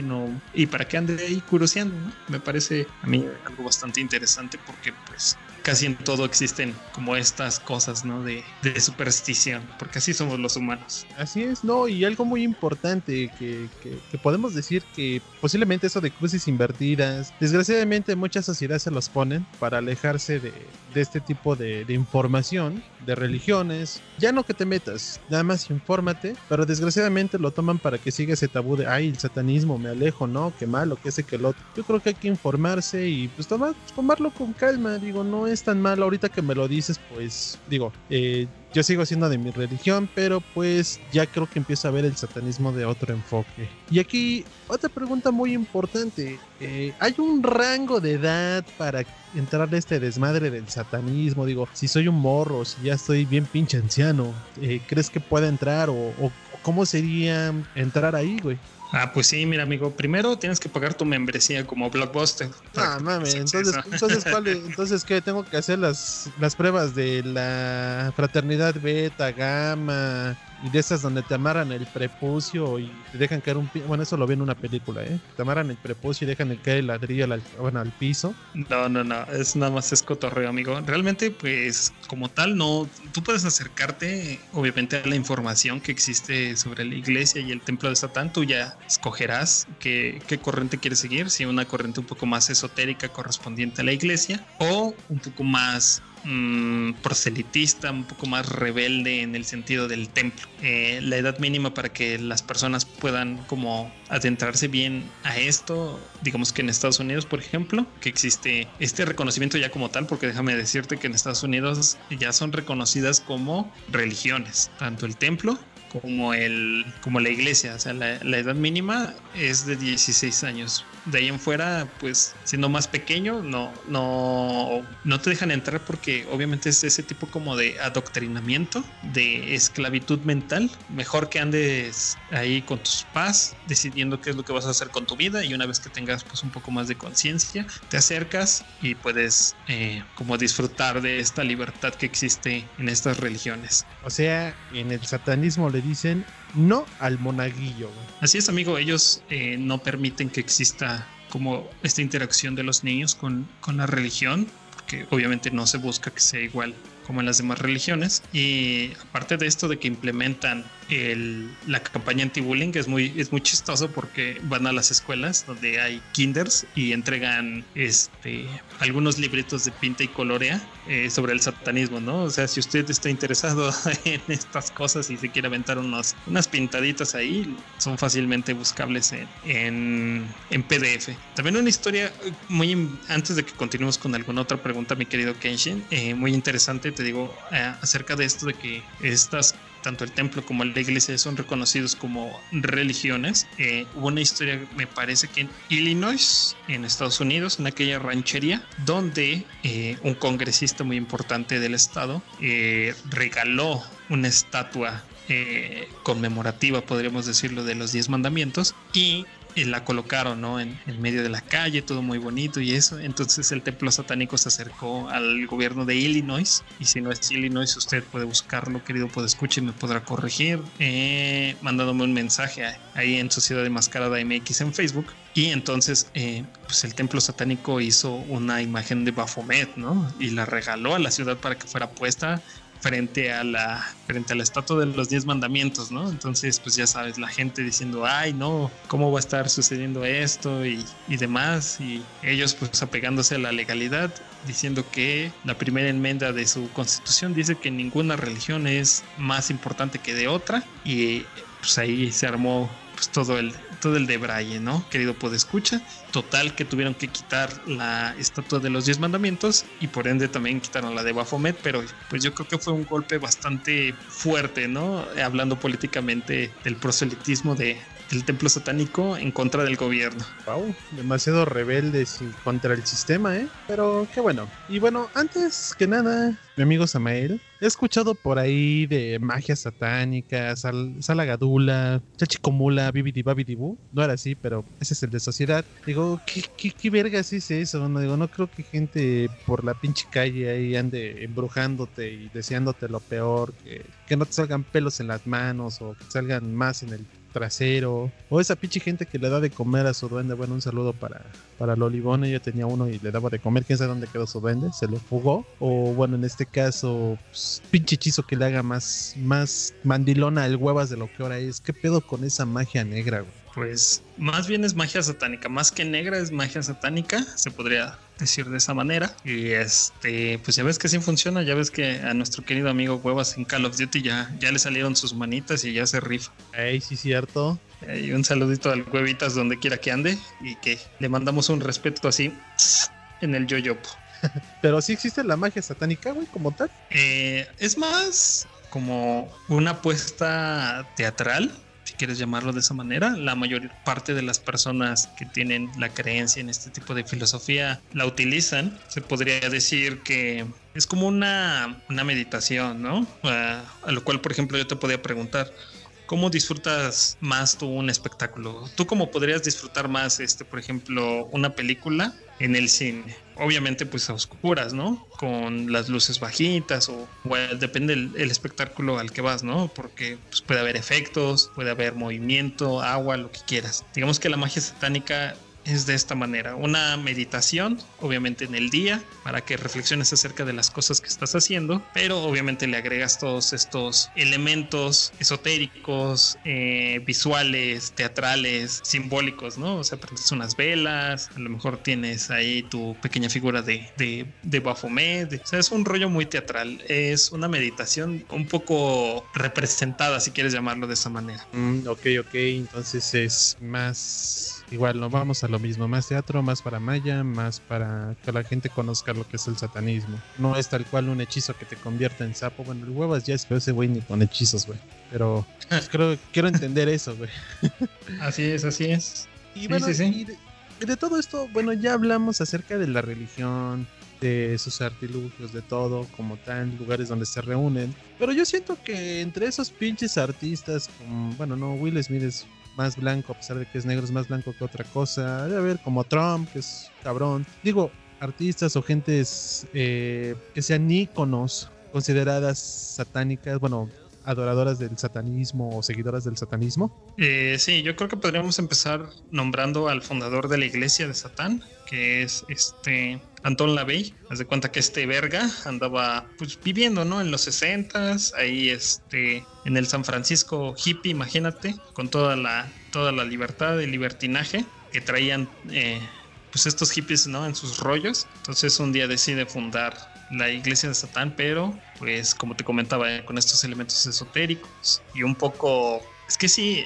y para que ande ahí curioseando, ¿no? Me parece a mí algo bastante interesante, porque pues casi en todo existen como estas cosas, ¿no? De superstición, porque así somos los humanos. Así es, ¿no? Y algo muy importante que podemos decir, que posiblemente eso de cruces invertidas, desgraciadamente muchas sociedades se los ponen para alejarse de este tipo de información, de religiones. Ya no que te metas, nada más infórmate, pero desgraciadamente lo toman para que siga ese tabú de, ay, el satanismo, me alejo, ¿no? Qué malo, que ese, que el otro. Yo creo que hay que informarse y pues tomarlo con calma, digo, no es tan malo. Ahorita que me lo dices, pues digo, yo sigo siendo de mi religión, pero pues ya creo que empiezo a ver el satanismo de otro enfoque. Y aquí otra pregunta muy importante, ¿hay un rango de edad para entrar a este desmadre del satanismo? Digo, si soy un morro, si ya estoy bien pinche anciano, ¿crees que pueda entrar o cómo sería entrar ahí, güey? Pues sí, mira, amigo, primero tienes que pagar tu membresía como Blockbuster. Ah, mames, entonces ¿qué? Tengo que hacer las pruebas de la fraternidad Beta, Gamma, y de esas donde te amarran el prepucio y te dejan caer bueno, eso lo vi en una película, te amarran el prepucio y dejan caer el ladrillo al piso. No, es nada más es cotorreo, amigo. Realmente, pues, como tal, no, tú puedes acercarte, obviamente, a la información que existe sobre la iglesia y el templo de Satán. Tú ya escogerás qué corriente quieres seguir, si una corriente un poco más esotérica correspondiente a la iglesia, o un poco más proselitista, un poco más rebelde en el sentido del templo. La edad mínima para que las personas puedan como adentrarse bien a esto, digamos que en Estados Unidos, por ejemplo, que existe este reconocimiento ya como tal, porque déjame decirte que en Estados Unidos ya son reconocidas como religiones, tanto el templo como la iglesia. O sea, la edad mínima es de 16 años. De ahí en fuera, pues, siendo más pequeño, no te dejan entrar, porque obviamente es ese tipo como de adoctrinamiento, de esclavitud mental. Mejor que andes ahí con tus papás decidiendo qué es lo que vas a hacer con tu vida, y una vez que tengas pues un poco más de conciencia, te acercas y puedes como disfrutar de esta libertad que existe en estas religiones. O sea, en el satanismo le dicen no al monaguillo, güey. Así es, amigo, ellos no permiten que exista como esta interacción de los niños con la religión, porque obviamente no se busca que sea igual como en las demás religiones. Y aparte de esto de que implementan la campaña anti-bullying, que es muy chistoso, porque van a las escuelas donde hay kinders y entregan algunos libritos de pinta y colorea sobre el satanismo, ¿no? O sea, si usted está interesado en estas cosas y se quiere aventar unas pintaditas ahí, son fácilmente buscables en PDF. También una historia antes de que continuemos con alguna otra pregunta, mi querido Kenshin, muy interesante, te digo, acerca de esto de que tanto el templo como la iglesia son reconocidos como religiones. Hubo una historia, me parece que en Illinois, en Estados Unidos, en aquella ranchería, donde un congresista muy importante del estado regaló una estatua conmemorativa, podríamos decirlo, de los 10 mandamientos, y la colocaron, ¿no? En medio de la calle, todo muy bonito y eso. Entonces el templo satánico se acercó al gobierno de Illinois, y si no es Illinois, usted puede buscarlo, querido podescucha, y me podrá corregir, mandándome un mensaje ahí en Sociedad Enmascarada MX en Facebook. Y entonces pues el templo satánico hizo una imagen de Baphomet, ¿no? Y la regaló a la ciudad para que fuera puesta frente a la estatua de los 10 mandamientos, ¿no? Entonces, pues ya sabes, la gente diciendo, ay, no, ¿cómo va a estar sucediendo esto? Y demás, y ellos pues apegándose a la legalidad, diciendo que la primera enmienda de su constitución dice que ninguna religión es más importante que de otra, y pues ahí se armó pues todo el debraye, ¿no? Querido podescucha, total que tuvieron que quitar la estatua de los 10 mandamientos y por ende también quitaron la de Baphomet, pero pues yo creo que fue un golpe bastante fuerte, ¿no? Hablando políticamente del proselitismo del templo satánico en contra del gobierno. Wow, demasiado rebeldes y contra el sistema, ¿eh? Pero qué bueno. Y bueno, antes que nada, mi amigo Samael, he escuchado por ahí de magia satánica, Salagadula, Chachicomula, Bibidi Babidi Boo. No era así, pero ese es el de sociedad. Digo, ¿qué vergas es eso? No, digo, no creo que gente por la pinche calle ahí ande embrujándote y deseándote lo peor, que no te salgan pelos en las manos o que salgan más en el trasero, o esa pinche gente que le da de comer a su duende. Bueno, un saludo para Lolibone. Yo tenía uno y le daba de comer, quién sabe dónde quedó su duende, se lo fugó, o bueno, en este caso pues, pinche hechizo que le haga más mandilona el huevas de lo que ahora es. ¿Qué pedo con esa magia negra, güey? Pues más bien es magia satánica, más que negra es magia satánica, se podría decir de esa manera. Y pues ya ves que sí funciona, ya ves que a nuestro querido amigo Huevas en Call of Duty ya le salieron sus manitas y ya se rifa. Ey, sí, cierto. Y un saludito al Huevitas donde quiera que ande, y que le mandamos un respeto así en el yoyopo. Pero sí existe la magia satánica, güey, como tal. Es más como una apuesta teatral, si quieres llamarlo de esa manera. La mayor parte de las personas que tienen la creencia en este tipo de filosofía la utilizan. Se podría decir que es como una meditación, ¿no? A lo cual, por ejemplo, yo te podría preguntar, ¿cómo disfrutas más tú un espectáculo? ¿Tú cómo podrías disfrutar más, por ejemplo, una película en el cine? Obviamente, pues a oscuras, ¿no? Con las luces bajitas o depende el espectáculo al que vas, ¿no? Porque pues, puede haber efectos, puede haber movimiento, agua, lo que quieras. Digamos que la magia satánica es de esta manera, una meditación, obviamente en el día, para que reflexiones acerca de las cosas que estás haciendo, pero obviamente le agregas todos estos elementos esotéricos, visuales, teatrales, simbólicos, ¿no? O sea, prendes unas velas, a lo mejor tienes ahí tu pequeña figura de Baphomet, o sea, es un rollo muy teatral, es una meditación un poco representada, si quieres llamarlo de esa manera. Ok, entonces es más... Igual, no vamos a lo mismo, más teatro, más para maya, más para que la gente conozca lo que es el satanismo. No es tal cual un hechizo que te convierta en sapo. Bueno, el Huevas ya es, pero ese güey ni con hechizos, güey. Pero pues, quiero entender eso, güey. Así es. Y bueno, sí. Y de todo esto, bueno, ya hablamos acerca de la religión, de sus artilugios, de todo, como tal, lugares donde se reúnen. Pero yo siento que entre esos pinches artistas, como, bueno, no, Will Smith es más blanco, a pesar de que es negro, es más blanco que otra cosa. Debe haber como Trump, que es cabrón. Digo, artistas o gentes que sean íconos consideradas satánicas, bueno, adoradoras del satanismo o seguidoras del satanismo. Sí, yo creo que podríamos empezar nombrando al fundador de la iglesia de Satán, que es Anton LaVey. Haz de cuenta que verga andaba pues viviendo, ¿no? En los 60s, ahí en el San Francisco hippie, imagínate, con toda la libertad, el libertinaje que traían pues estos hippies, ¿no? En sus rollos. Entonces un día decide fundar la iglesia de Satán, pero pues como te comentaba, con estos elementos esotéricos y un poco, es que sí,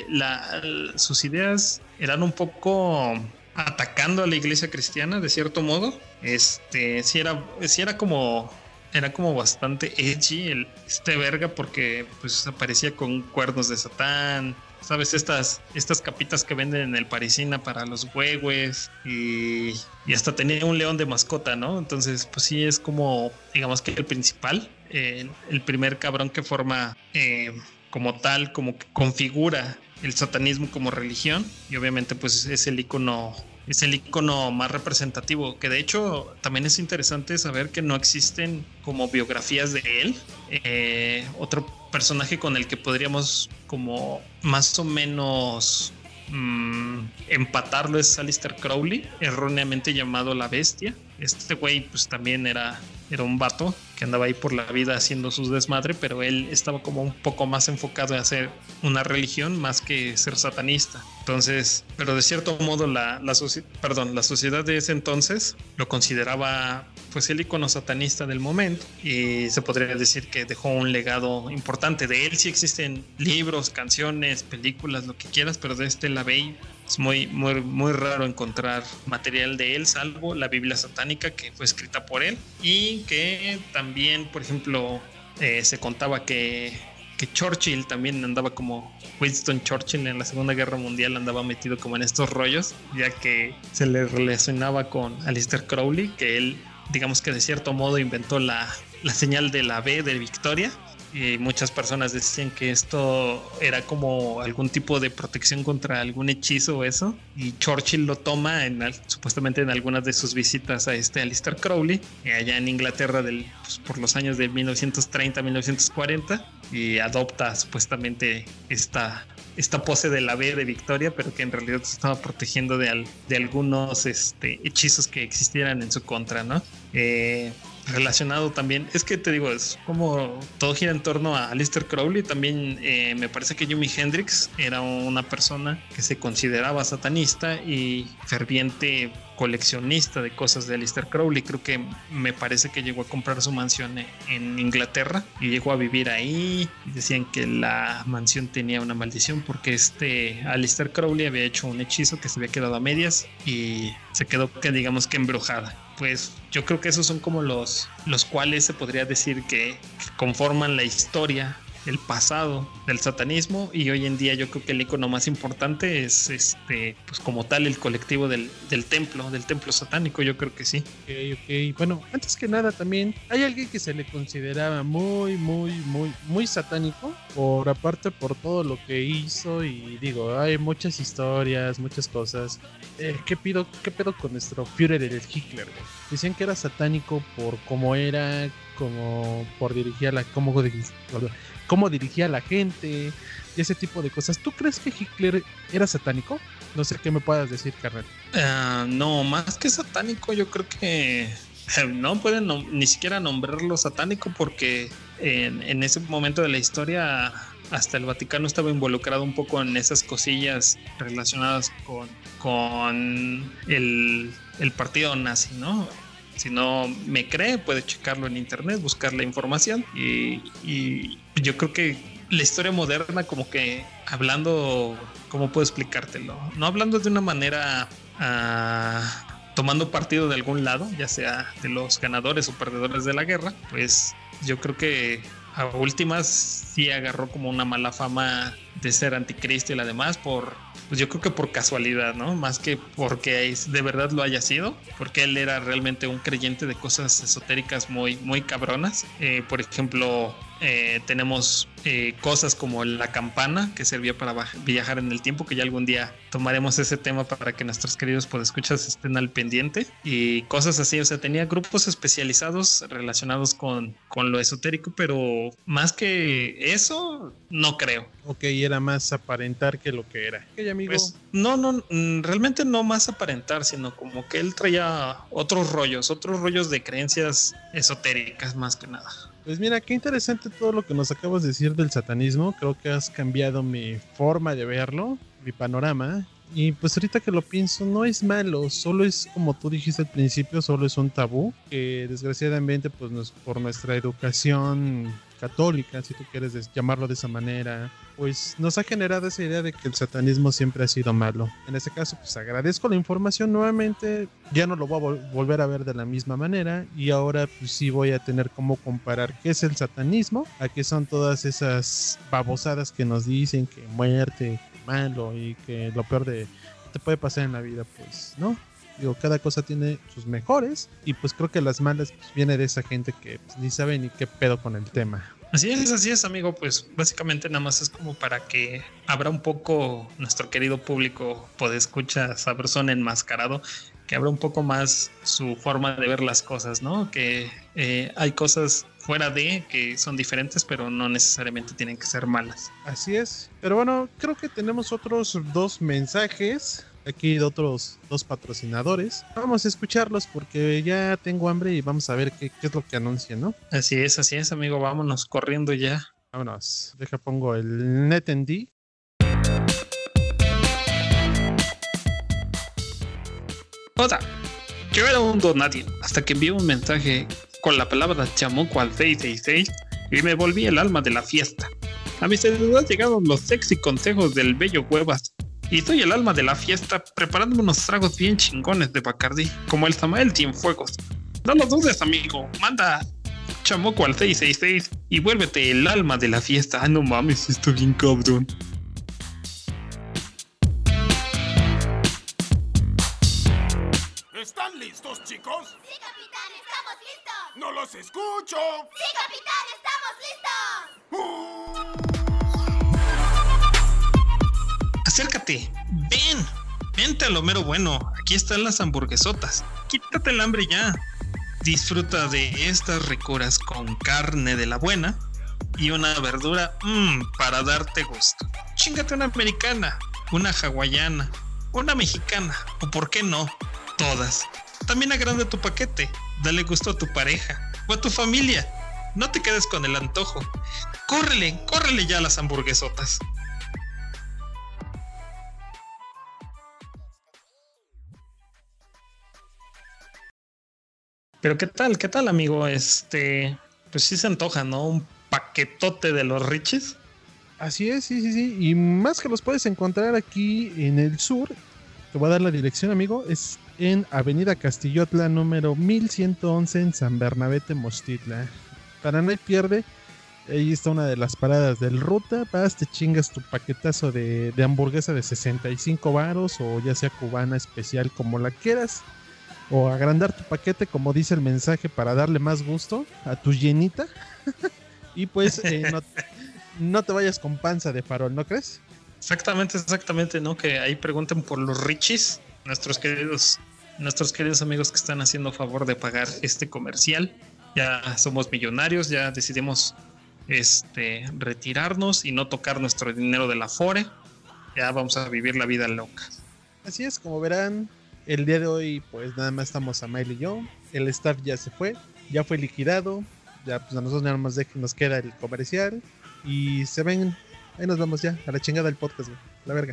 sus ideas eran un poco atacando a la iglesia cristiana de cierto modo. Sí era como bastante edgy verga, porque pues aparecía con cuernos de Satán, ¿sabes? Estas capitas que venden en el Parisina para los huehues, y hasta tenía un león de mascota, ¿no? Entonces, pues sí, es como, digamos que el principal, el primer cabrón que forma como tal, como que configura el satanismo como religión, y obviamente pues es el icono más representativo, que de hecho también es interesante saber que no existen como biografías de él. Otro personaje con el que podríamos como más o menos empatarlo es Aleister Crowley, erróneamente llamado la Bestia. Este güey pues también era un vato que andaba ahí por la vida haciendo sus desmadre, pero él estaba como un poco más enfocado en hacer una religión más que ser satanista. Entonces, pero de cierto modo la sociedad de ese entonces lo consideraba pues el icono satanista del momento, y se podría decir que dejó un legado importante. De él sí existen libros, canciones, películas, lo que quieras, pero de LaVey es muy, muy, muy raro encontrar material de él, salvo la Biblia satánica, que fue escrita por él, y que también, por ejemplo, se contaba que Churchill también andaba como Winston Churchill en la Segunda Guerra Mundial, andaba metido como en estos rollos, ya que se le relacionaba con Aleister Crowley, que él, digamos que de cierto modo inventó la señal de la B de Victoria. Y muchas personas decían que esto era como algún tipo de protección contra algún hechizo o eso, y Churchill lo toma supuestamente en algunas de sus visitas a Aleister Crowley allá en Inglaterra pues, por los años de 1930-1940, y adopta supuestamente esta pose de la B de Victoria, pero que en realidad se estaba protegiendo de algunos hechizos que existieran en su contra, ¿no? Relacionado también, es que te digo, es como todo gira en torno a Aleister Crowley. También me parece que Jimi Hendrix era una persona que se consideraba satanista y ferviente coleccionista de cosas de Aleister Crowley. Creo que me parece que llegó a comprar su mansión en Inglaterra y llegó a vivir ahí, y decían que la mansión tenía una maldición porque Aleister Crowley había hecho un hechizo que se había quedado a medias y se quedó, que digamos que embrujada. Pues yo creo que esos son como los cuales se podría decir que conforman la historia, el pasado del satanismo, y hoy en día yo creo que el icono más importante es pues como tal el colectivo del templo satánico. Yo creo que sí. Ok. Bueno, antes que nada también hay alguien que se le consideraba muy, muy, muy, muy satánico, por todo lo que hizo, y digo, hay muchas historias, muchas cosas. ¿Qué pedo con nuestro Führer, el Hitler, güey? Decían que era satánico por cómo era, como por cómo dirigía a la gente y ese tipo de cosas. ¿Tú crees que Hitler era satánico? No sé qué me puedas decir, carnal. No, más que satánico, yo creo que no pueden ni siquiera nombrarlo satánico, porque en ese momento de la historia hasta el Vaticano estaba involucrado un poco en esas cosillas relacionadas con el partido nazi, ¿no? Si no me cree, puede checarlo en internet, buscar la información, y yo creo que la historia moderna, como que hablando, ¿cómo puedo explicártelo? No hablando de una manera tomando partido de algún lado, ya sea de los ganadores o perdedores de la guerra, pues yo creo que a últimas sí agarró como una mala fama de ser anticristo y la demás pues yo creo que por casualidad, ¿no? Más que porque de verdad lo haya sido, porque él era realmente un creyente de cosas esotéricas muy, muy cabronas. Por ejemplo, tenemos cosas como la campana, que servía para viajar en el tiempo, que ya algún día tomaremos ese tema para que nuestros queridos podescuchas estén al pendiente, y cosas así. O sea, tenía grupos especializados relacionados con lo esotérico, pero más que eso, no creo. Ok, era más aparentar que lo que era. Ok, amigo. Pues no, realmente no más aparentar, sino como que él traía otros rollos de creencias esotéricas más que nada. Pues mira, qué interesante todo lo que nos acabas de decir del satanismo. Creo que has cambiado mi forma de verlo, mi panorama. Y pues ahorita que lo pienso, no es malo, solo es, como tú dijiste al principio, solo es un tabú que desgraciadamente pues por nuestra educación católica, si tú quieres llamarlo de esa manera, pues nos ha generado esa idea de que el satanismo siempre ha sido malo. En este caso, pues agradezco la información nuevamente, ya no lo voy a volver a ver de la misma manera, y ahora pues sí voy a tener cómo comparar qué es el satanismo, a qué son todas esas babosadas que nos dicen que muerte, malo, y que lo peor de te puede pasar en la vida, pues no. Digo, cada cosa tiene sus mejores, y pues creo que las malas pues viene de esa gente que pues, ni sabe ni qué pedo con el tema. Así es, amigo. Pues básicamente nada más es como para que abra un poco nuestro querido público podescucha sabrosón enmascarado, que abra un poco más su forma de ver las cosas, ¿no? Que hay cosas fuera de que son diferentes, pero no necesariamente tienen que ser malas. Así es. Pero bueno, creo que tenemos otros 2 mensajes aquí de otros 2 patrocinadores. Vamos a escucharlos porque ya tengo hambre y vamos a ver qué es lo que anuncian, ¿no? Así es, amigo. Vámonos corriendo ya. Vámonos. Pongo el NetND. Hola, yo era un donadie hasta que envié un mensaje con la palabra chamuco al 666 y me volví el alma de la fiesta. A mis celular llegaron los sexy consejos del bello Huevas y soy el alma de la fiesta preparándome unos tragos bien chingones de Bacardí, como el Samael Cienfuegos. No lo dudes, amigo, manda chamuco al 666 y vuélvete el alma de la fiesta. Ah, no mames, estoy bien cabrón. ¿Están listos, chicos? ¡Sí, capitán! ¡Estamos listos! ¡No los escucho! ¡Sí, capitán! ¡Estamos listos! Acércate, vente a lo mero bueno. Aquí están las hamburguesotas. Quítate el hambre ya. Disfruta de estas ricuras con carne de la buena y una verdura para darte gusto. Chíngate una americana, una hawaiana, una mexicana o por qué no, todas. También agranda tu paquete, dale gusto a tu pareja o a tu familia. No te quedes con el antojo. Córrele ya a las hamburguesotas. Pero qué tal, amigo, pues sí se antoja, ¿no? Un paquetote de los Riches. Así es, sí. Y más que los puedes encontrar aquí en el sur, te voy a dar la dirección, amigo, es en Avenida Castillotla, número 1111 en San Bernabé, Tenochtitlan. Para no hay pierde, ahí está una de las paradas del ruta, vas, te chingas tu paquetazo de hamburguesa de 65 varos o ya sea cubana especial como la quieras. O agrandar tu paquete, como dice el mensaje, para darle más gusto a tu llenita. Y pues no te vayas con panza de farol, ¿no crees? Exactamente, ¿no? Que ahí pregunten por los Riches, nuestros queridos amigos que están haciendo favor de pagar este comercial. Ya somos millonarios, ya decidimos retirarnos y no tocar nuestro dinero del Afore. Ya vamos a vivir la vida loca. Así es, como verán. El día de hoy, pues nada más estamos Amael y yo. El staff ya se fue, ya fue liquidado. Ya, pues a nosotros nada más nos queda el comercial. Y se ven, ahí nos vamos ya, a la chingada del podcast, güey. La verga.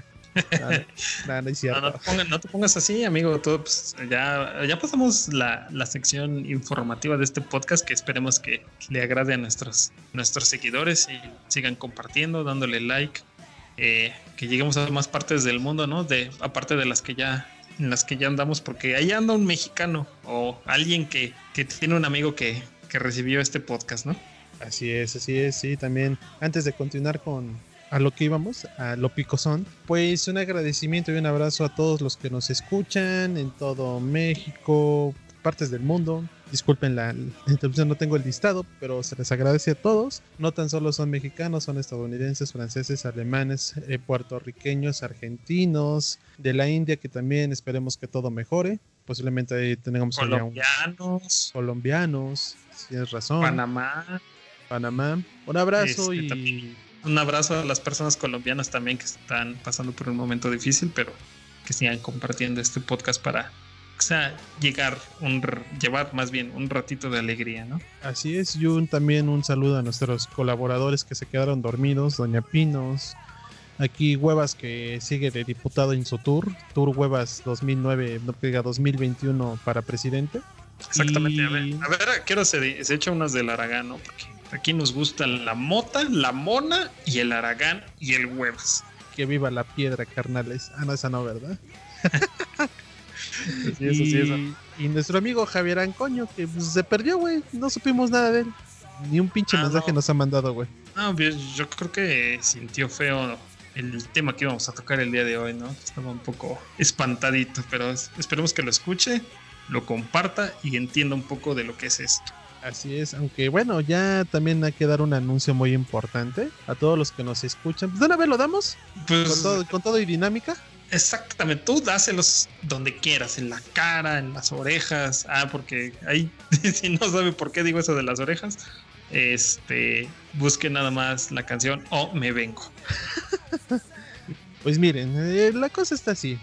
No es cierto. No te pongas así, amigo. Todo, pues, ya pasamos la sección informativa de este podcast que esperemos que le agrade a nuestros seguidores y sigan compartiendo, dándole like. Que lleguemos a más partes del mundo, ¿no? Aparte de en las que ya andamos, porque ahí anda un mexicano o alguien que tiene un amigo que recibió este podcast, ¿no? Así es, sí, también antes de continuar a lo que íbamos, a lo picosón, pues un agradecimiento y un abrazo a todos los que nos escuchan en todo México, partes del mundo. Disculpen la interrupción, no tengo el listado, pero se les agradece a todos. No tan solo son mexicanos, son estadounidenses, franceses, alemanes, puertorriqueños, argentinos, de la India, que también esperemos que todo mejore. Posiblemente ahí tengamos colombianos, si tienes razón. Panamá. Un abrazo y un abrazo a las personas colombianas también que están pasando por un momento difícil, pero que sigan compartiendo este podcast para llevar más bien un ratito de alegría, ¿no? Así es, y también un saludo a nuestros colaboradores que se quedaron dormidos, Doña Pinos, aquí Huevas que sigue de diputado en su tour Huevas 2021 para presidente. Exactamente, a ver, ¿a qué hora se echa unas del Aragán, no? Porque aquí nos gustan la mota, la mona y el Aragán y el Huevas. Que viva la piedra, carnales. No, esa no, ¿verdad? Sí, y nuestro amigo Javier Ancoño, que pues, se perdió, güey. No supimos nada de él. Ni un pinche mensaje nos ha mandado, güey. No, yo creo que sintió feo el tema que íbamos a tocar el día de hoy, ¿no? Estaba un poco espantadito, pero esperemos que lo escuche, lo comparta y entienda un poco de lo que es esto. Así es, aunque bueno, ya también hay que dar un anuncio muy importante a todos los que nos escuchan. Pues de una vez lo damos, Pues con todo y dinámica. exactamente, tú dáselos donde quieras, en la cara, en las orejas. Porque ahí, si no sabe por qué digo eso de las orejas, busque nada más la canción O Me Vengo. Pues miren, la cosa está así.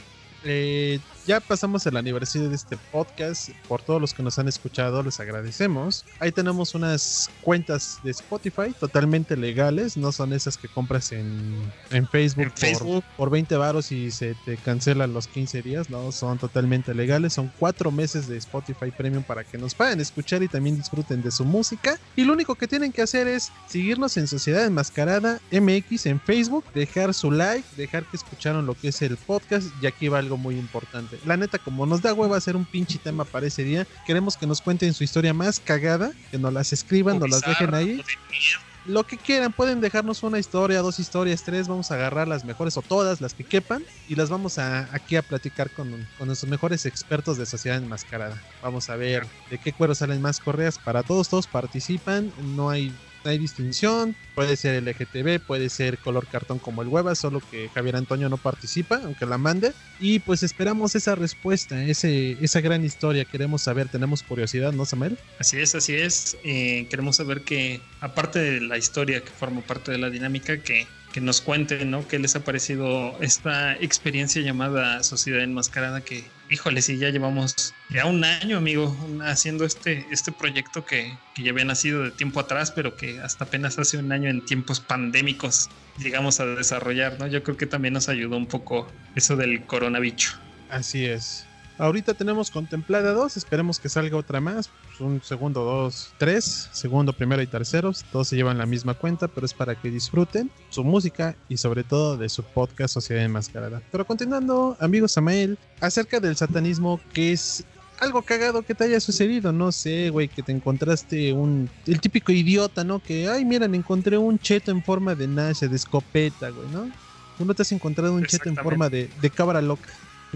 Ya pasamos el aniversario de este podcast. Por todos los que nos han escuchado, les agradecemos. Ahí tenemos unas cuentas de Spotify totalmente legales. No son esas que compras en Facebook, por 20 varos y se te cancelan los 15 días. No, son totalmente legales. Son 4 meses de Spotify Premium para que nos puedan escuchar y también disfruten de su música. Y lo único que tienen que hacer es seguirnos en Sociedad Enmascarada MX en Facebook, dejar su like, dejar que escucharon lo que es el podcast. Y aquí va algo muy importante. La neta, como nos da hueva hacer un pinche tema para ese día, queremos que nos cuenten su historia más cagada, que nos las escriban, nos las dejen ahí. Lo que quieran, pueden dejarnos una historia, 2 historias, 3, vamos a agarrar las mejores o todas las que quepan y las vamos aquí a platicar con nuestros mejores expertos de Sociedad Enmascarada. Vamos a ver de qué cuero salen más correas para todos participan, no hay distinción, puede ser LGTB, puede ser color cartón como el hueva, solo que Javier Antonio no participa, aunque la mande, y pues esperamos esa respuesta, esa gran historia, queremos saber, tenemos curiosidad, ¿no, Samuel? Así es, queremos saber que, aparte de la historia que forma parte de la dinámica, que nos cuenten, ¿no? ¿Qué les ha parecido esta experiencia llamada Sociedad Enmascarada? Que, híjole, sí, ya llevamos ya un año, amigo, haciendo este proyecto que ya había nacido de tiempo atrás, pero que hasta apenas hace un año en tiempos pandémicos llegamos a desarrollar, ¿no? Yo creo que también nos ayudó un poco eso del coronavirus. Así es. Ahorita tenemos contemplada 2, esperemos que salga otra más, pues un segundo, 2, 3, segundo, primero y terceros, todos se llevan la misma cuenta, pero es para que disfruten su música y sobre todo de su podcast Sociedad Enmascarada. Pero continuando, amigo Samael, acerca del satanismo, que es algo cagado que te haya sucedido, no sé, güey, que te encontraste el típico idiota, ¿no? Que, ay, miren, encontré un cheto en forma de nace, de escopeta, güey, ¿no? ¿Tú no te has encontrado un cheto en forma de cabra loca?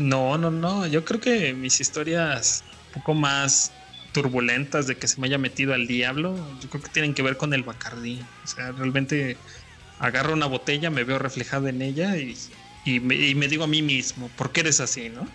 No, yo creo que mis historias un poco más turbulentas de que se me haya metido al diablo, yo creo que tienen que ver con el Bacardí. O sea, realmente agarro una botella, me veo reflejado en ella y me digo a mí mismo, ¿por qué eres así, no?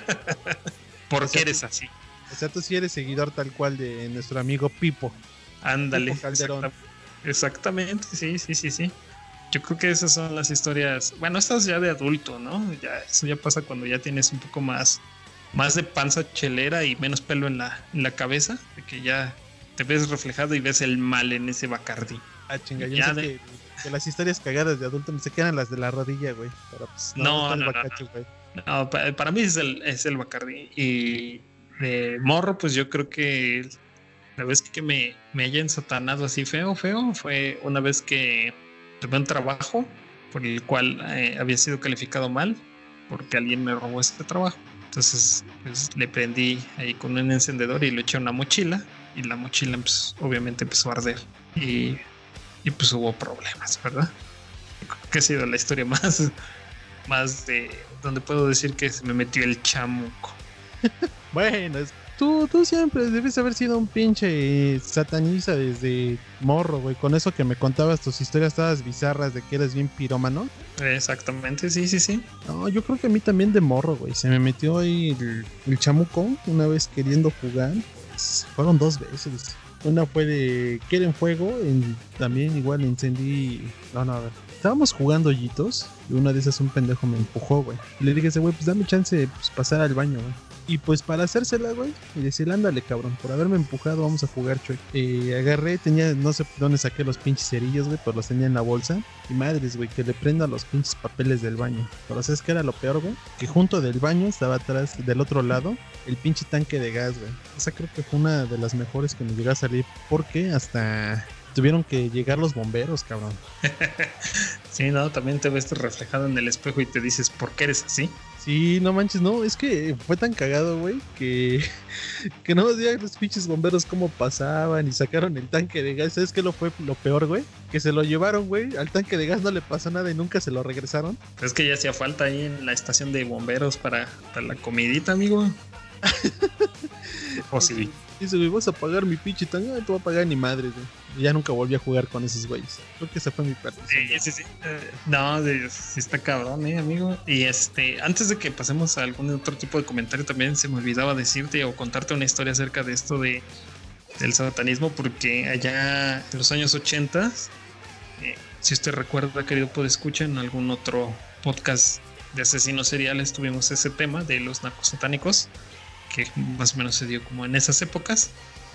¿Por qué eres así? O sea, tú sí eres seguidor tal cual de nuestro amigo Pipo. Ándale. Pipo Calderón. Exactamente, sí. Yo creo que esas son las historias. Bueno, estas ya de adulto, ¿no? Eso ya pasa cuando ya tienes un poco más de panza chelera y menos pelo en la cabeza, de que ya te ves reflejado y ves el mal en ese Bacardí. Ah, chinga, yo sé que las historias cagadas de adulto me se quedan las de la rodilla, güey. Pero pues no, para mí es el Bacardí. Y de morro, pues yo creo que la vez que me haya ensatanado así feo, fue una vez que tuve un trabajo por el cual había sido calificado mal porque alguien me robó ese trabajo. Entonces pues, le prendí ahí con un encendedor y le eché una mochila y la mochila pues, obviamente empezó a arder y pues hubo problemas, ¿verdad? Creo que ha sido la historia más de donde puedo decir que se me metió el chamuco. Bueno, tú siempre debes haber sido un pinche satanista desde morro, güey. Con eso que me contabas tus historias todas bizarras de que eres bien pirómano. Exactamente, sí. No, yo creo que a mí también de morro, güey. Se me metió ahí el chamuco una vez queriendo jugar. Fueron 2 veces. Una fue de quieren fuego, también igual encendí. No, a ver. Estábamos jugando hoyitos y una de esas un pendejo me empujó, güey. Y le dije a ese güey, pues dame chance de pasar al baño, güey. Y pues para hacérsela, güey, y decirle, ándale, cabrón, por haberme empujado vamos a jugar, chueco. Agarré, no sé dónde saqué los pinches cerillos, güey, pero los tenía en la bolsa. Y madres, güey, que le prenda los pinches papeles del baño. Pero ¿sabes qué era lo peor, güey? Que junto del baño estaba atrás, del otro lado, el pinche tanque de gas, güey. Esa creo que fue una de las mejores que me llegó a salir, porque hasta tuvieron que llegar los bomberos, cabrón. Sí, no, también te ves reflejado en el espejo y te dices, ¿por qué eres así? Sí, no manches, no, es que fue tan cagado, güey, que no me digan los pinches bomberos cómo pasaban y sacaron el tanque de gas. ¿Sabes qué fue lo peor, güey? Que se lo llevaron, güey, al tanque de gas no le pasó nada y nunca se lo regresaron. Pues es que ya hacía falta ahí en la estación de bomberos para la comidita, amigo. O sí. Dice, güey, vas a pagar mi pinche tanga, no te voy a pagar ni madre, güey. Y ya nunca volví a jugar con esos güeyes. Creo que esa fue mi parte. Sí. No, sí está cabrón, amigo. Y antes de que pasemos a algún otro tipo de comentario, también se me olvidaba decirte o contarte una historia acerca de esto del satanismo, porque allá en los años 80, si usted recuerda, querido podescucha, en algún otro podcast de asesinos seriales tuvimos ese tema de los narcosatánicos, que más o menos se dio como en esas épocas.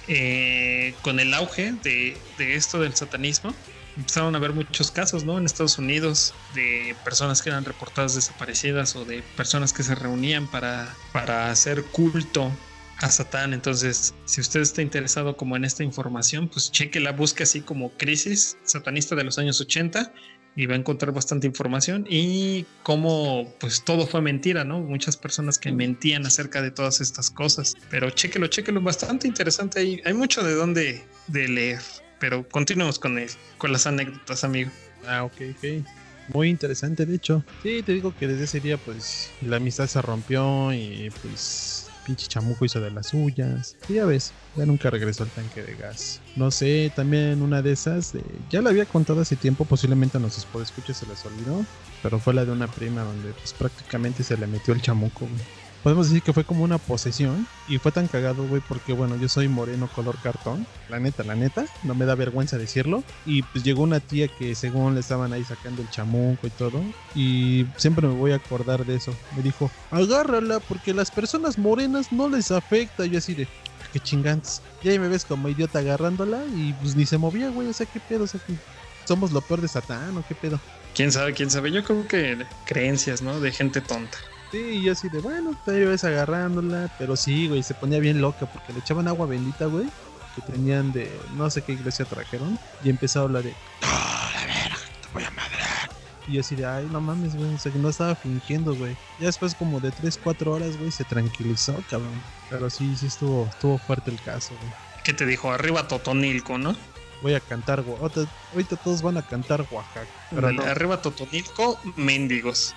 Con el auge de esto del satanismo, empezaron a haber muchos casos, ¿no? En Estados Unidos, de personas que eran reportadas desaparecidas o de personas que se reunían para hacer culto a Satán. Entonces, si usted está interesado como en esta información, pues chequela, busque así como crisis satanista de los años 80 y va a encontrar bastante información y cómo pues todo fue mentira, ¿no? Muchas personas que mentían acerca de todas estas cosas. Pero chéquelo, bastante interesante. Hay mucho de dónde de leer. Pero continuemos con las anécdotas, amigo. Ok. Muy interesante, de hecho. Sí, te digo que desde ese día pues la amistad se rompió y pues pinche Chamuco hizo de las suyas. Y ya ves, ya nunca regresó al tanque de gas. No sé, también una de esas, ya la había contado hace tiempo, posiblemente a nuestros podescuchas se les olvidó, pero fue la de una prima donde pues prácticamente se le metió el chamuco, güey. Podemos decir que fue como una posesión y fue tan cagado, güey, porque bueno, yo soy moreno color cartón, la neta, no me da vergüenza decirlo. Y pues llegó una tía que según le estaban ahí sacando el chamuco y todo, y siempre me voy a acordar de eso. Me dijo, agárrala porque las personas morenas no les afecta. Y yo así de, qué chingantes. Y ahí me ves como idiota agarrándola y pues ni se movía, güey, o sea, qué pedo, o sea, que somos lo peor de Satán o qué pedo. ¿Quién sabe? Yo creo que creencias, ¿no? De gente tonta. Sí, y yo así de, bueno, te ves agarrándola, pero sí, güey, se ponía bien loca porque le echaban agua bendita, güey, que tenían de, no sé qué iglesia trajeron, y empezó a hablar de, la verga, te voy a madrar. Y yo así de, ay, no mames, güey, o sea, que no estaba fingiendo, güey. Ya después como de 3-4 horas, güey, se tranquilizó, cabrón. Pero sí estuvo fuerte el caso, güey. ¿Qué te dijo? Arriba Totonilco, ¿no? Voy a cantar, güey. Ahorita todos van a cantar Oaxaca. Pero no. Arriba Totonilco, mendigos.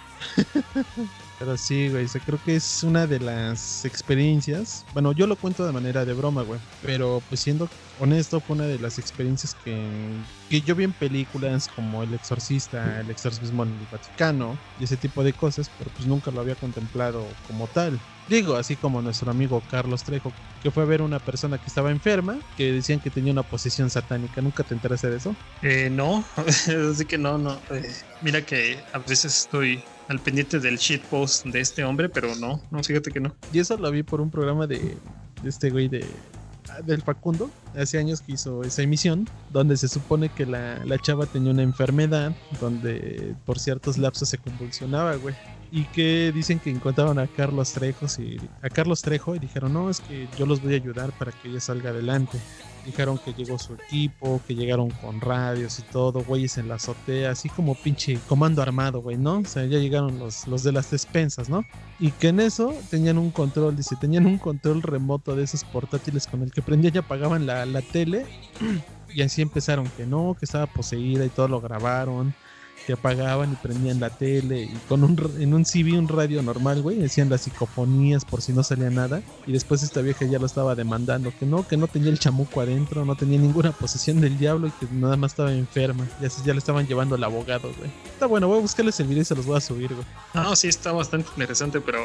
Pero sí, güey, creo que es una de las experiencias. Bueno, yo lo cuento de manera de broma, güey. Pero pues siendo honesto, fue una de las experiencias que yo vi en películas como El Exorcista, El Exorcismo en el Vaticano y ese tipo de cosas, pero pues nunca lo había contemplado como tal. Digo, así como nuestro amigo Carlos Trejo, que fue a ver a una persona que estaba enferma, que decían que tenía una posesión satánica. ¿Nunca te enteraste de eso? No, así que no. Mira que a veces estoy al pendiente del shitpost de este hombre, pero no, fíjate que no. Y eso lo vi por un programa de este güey del Facundo, hace años que hizo esa emisión, donde se supone que la chava tenía una enfermedad, donde por ciertos lapsos se convulsionaba, güey. Y que dicen que encontraron a Carlos Trejo y dijeron, no, es que yo los voy a ayudar para que ella salga adelante. Dijeron que llegó su equipo, que llegaron con radios y todo, güeyes en la azotea, así como pinche comando armado, güey, ¿no? O sea, ya llegaron los de las despensas, ¿no? Y que en eso tenían un control remoto de esos portátiles con el que prendían y apagaban la tele. Y así empezaron que no, que estaba poseída y todo lo grabaron. Que apagaban y prendían la tele y en un CB, un radio normal, güey, decían las psicofonías por si no salía nada. Y después esta vieja ya lo estaba demandando, que no tenía el chamuco adentro, no tenía ninguna posesión del diablo y que nada más estaba enferma. Y así ya le estaban llevando al abogado, güey. Está bueno, voy a buscarles el video y se los voy a subir, güey. No, sí, está bastante interesante, pero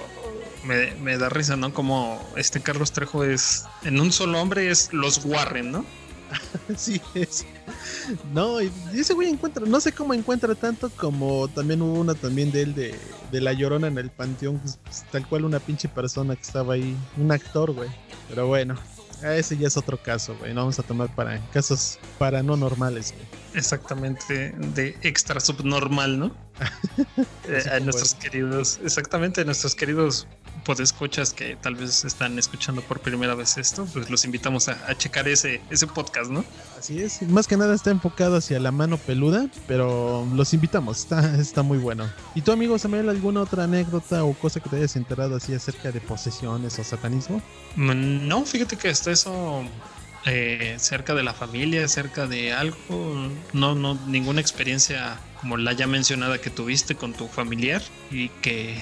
me da risa, ¿no? Como Carlos Trejo en un solo hombre es los Warren, ¿no? Sí, es. No, y ese güey encuentra, no sé cómo encuentra tanto, como también hubo una también de él de La Llorona en el panteón, pues, tal cual una pinche persona que estaba ahí, un actor, güey. Pero bueno, ese ya es otro caso, güey. No vamos a tomar para casos paranormales, güey. Exactamente, de extra subnormal, ¿no? A nuestros queridos podescuchas que tal vez están escuchando por primera vez esto, pues los invitamos a checar ese podcast, ¿no? Así es, más que nada está enfocado hacia la mano peluda, pero los invitamos, está muy bueno. ¿Y tú, amigo Samuel, alguna otra anécdota o cosa que te hayas enterado así acerca de posesiones o satanismo? No, fíjate que hasta eso, cerca de la familia, cerca de algo, no, ninguna experiencia como la ya mencionada que tuviste con tu familiar y que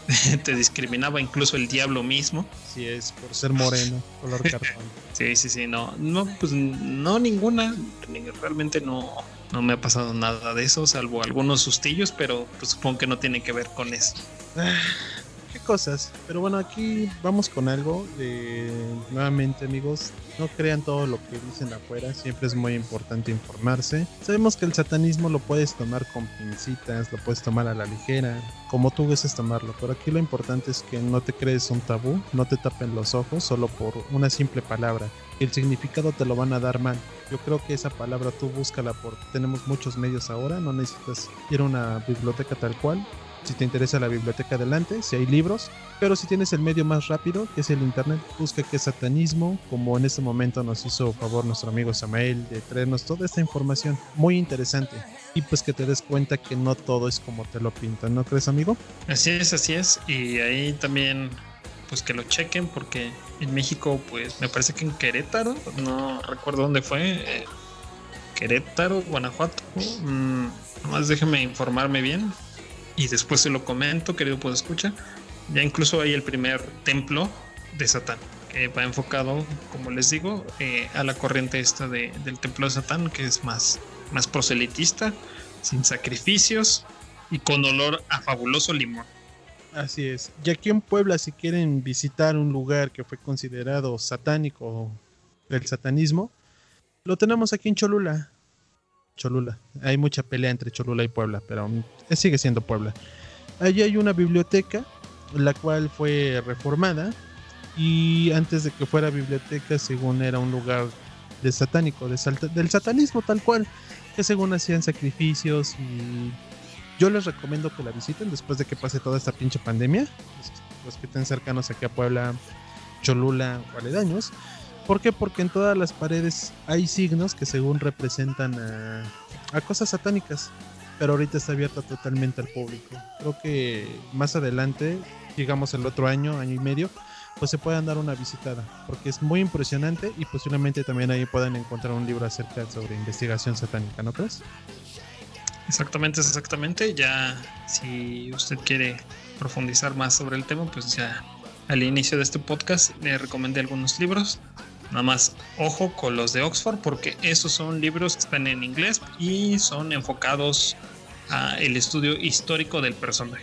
te discriminaba incluso el diablo mismo. Si es por ser moreno, color cartón. Sí, no, pues no ninguna, realmente no me ha pasado nada de eso, salvo algunos sustillos, pero pues supongo que no tiene que ver con eso. Qué cosas, pero bueno, aquí vamos con algo. Nuevamente, amigos, no crean todo lo que dicen afuera, siempre es muy importante informarse. Sabemos que el satanismo lo puedes tomar con pincitas, lo puedes tomar a la ligera, como tú gustes tomarlo, pero aquí lo importante es que no te crees un tabú, no te tapen los ojos solo por una simple palabra. El significado te lo van a dar mal. Yo creo que esa palabra tú búscala, porque tenemos muchos medios ahora, no necesitas ir a una biblioteca tal cual. Si te interesa la biblioteca, adelante, si hay libros, pero si tienes el medio más rápido, que es el internet, busca qué es satanismo, como en este momento nos hizo favor nuestro amigo Samael de traernos toda esta información muy interesante, y pues que te des cuenta que no todo es como te lo pintan, ¿no crees, amigo? Así es, y ahí también pues que lo chequen, porque en México, pues me parece que en Querétaro, no recuerdo dónde fue, Querétaro, Guanajuato, nomás déjeme informarme bien y después se lo comento, querido podescucha. Ya incluso hay el primer templo de Satán, que va enfocado, como les digo, a la corriente esta del templo de Satán, que es más proselitista, sin sacrificios y con olor a fabuloso limón. Así es. Y aquí en Puebla, si quieren visitar un lugar que fue considerado satánico del satanismo, lo tenemos aquí en Cholula. Hay mucha pelea entre Cholula y Puebla, pero sigue siendo Puebla. Allí hay una biblioteca, la cual fue reformada, y antes de que fuera biblioteca, según era un lugar de satánico, del satanismo tal cual, que según hacían sacrificios, y yo les recomiendo que la visiten después de que pase toda esta pinche pandemia, los que estén cercanos aquí a Puebla, Cholula o aledaños. ¿Por qué? Porque en todas las paredes hay signos que según representan a cosas satánicas, pero ahorita está abierta totalmente al público. Creo que más adelante, digamos el otro año y medio, pues se puedan dar una visitada, porque es muy impresionante, y posiblemente también ahí puedan encontrar un libro acerca sobre investigación satánica, ¿no crees? Exactamente. Ya si usted quiere profundizar más sobre el tema, pues ya al inicio de este podcast le recomendé algunos libros. Nada más ojo con los de Oxford, porque esos son libros que están en inglés y son enfocados a el estudio histórico del personaje.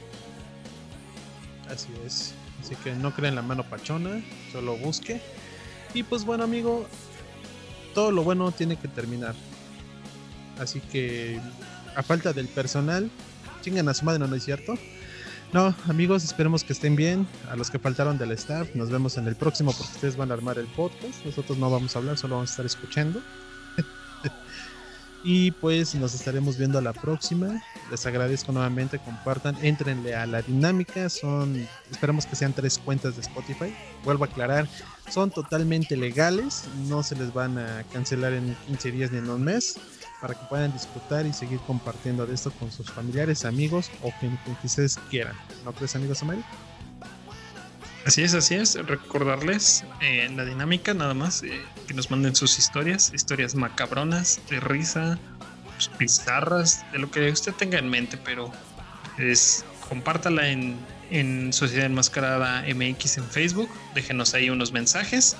Así es. Así que no creen la mano pachona, solo busque. Y pues bueno, amigo, todo lo bueno tiene que terminar. Así que a falta del personal, chingan a su madre, ¿no es cierto? No, amigos, esperemos que estén bien. A los que faltaron del staff, nos vemos en el próximo, porque ustedes van a armar el podcast. Nosotros no vamos a hablar, solo vamos a estar escuchando. Y pues nos estaremos viendo a la próxima. Les agradezco nuevamente, compartan, éntrenle a la dinámica. Esperamos que sean 3 cuentas de Spotify. Vuelvo a aclarar, son totalmente legales, no se les van a cancelar en 15 días ni en un mes, para que puedan disfrutar y seguir compartiendo de esto con sus familiares, amigos o quien ustedes quieran. ¿No crees, amigos Samuel? Así es. Recordarles la dinámica, nada más, que nos manden sus historias macabronas, de risa, pues, bizarras, de lo que usted tenga en mente, pero compártala en Sociedad Enmascarada MX en Facebook. Déjenos ahí unos mensajes.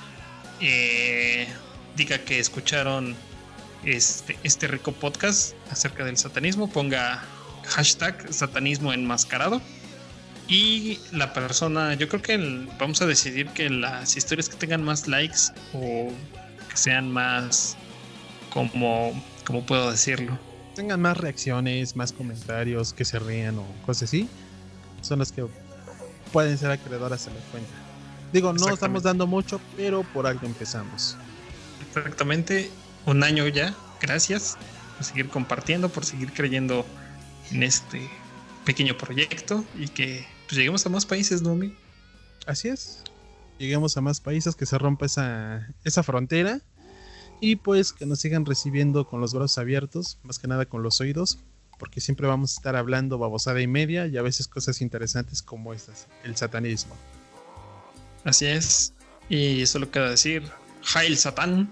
Diga que escucharon este rico podcast acerca del satanismo, ponga hashtag satanismo enmascarado, y la persona, yo creo que vamos a decidir que las historias que tengan más likes o que sean más, ¿cómo puedo decirlo? Tengan más reacciones, más comentarios, que se rían o cosas así, son las que pueden ser acreedoras a la cuenta. Digo, no estamos dando mucho, pero por algo empezamos. Exactamente. Un año ya, gracias por seguir compartiendo, por seguir creyendo en este pequeño proyecto, y que pues lleguemos a más países, ¿no, amigo? Así es, lleguemos a más países, que se rompa esa frontera, y pues que nos sigan recibiendo con los brazos abiertos, más que nada con los oídos, porque siempre vamos a estar hablando babosada y media, y a veces cosas interesantes como estas, el satanismo. Así es, y solo queda decir, Hail Satán.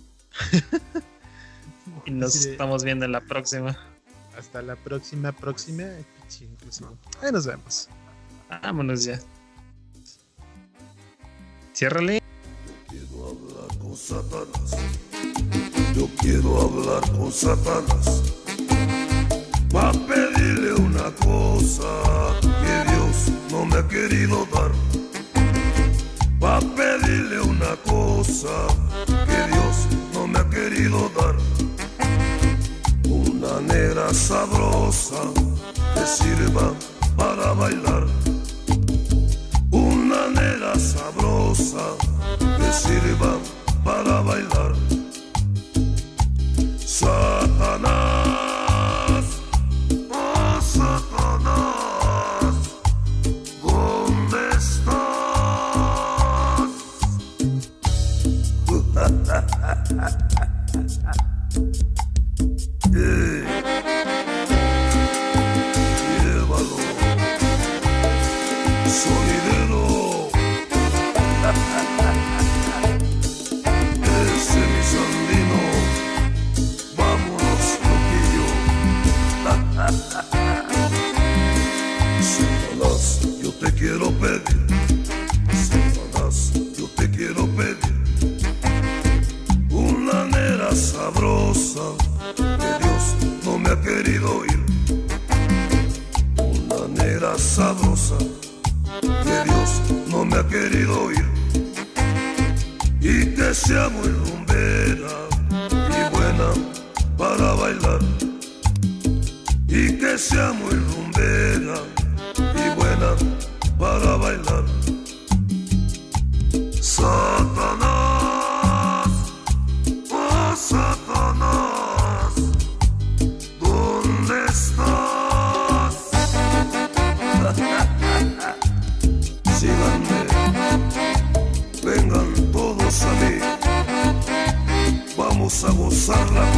Y nos estamos viendo en la próxima. Hasta la próxima. Inclusive. Ahí nos vemos. Vámonos ya. Ciérrale. Quiero hablar con Satanás. Yo quiero hablar con Satanás. Pa' pedirle una cosa que Dios no me ha querido dar. Pa' pedirle una cosa que Dios no me ha querido dar. Una negra sabrosa que sirva para bailar. Una negra sabrosa que sirva para bailar. Satanás, oh Satanás, ¿dónde estás? Llévalo, sonidero. Ese mi sandino, vámonos loquillo. Satanás, yo te quiero pedir. Satanás, yo te quiero pedir. Una nera sabrosa que Dios no me ha querido oír. Una nera sabrosa que Dios no me ha querido oír. Y que sea muy rumbera y buena para bailar. Y que sea muy rumbera y buena para bailar. Satanás, oh Satanás, ¿dónde estás? Síganme, vengan todos a mí. Vamos a gozar la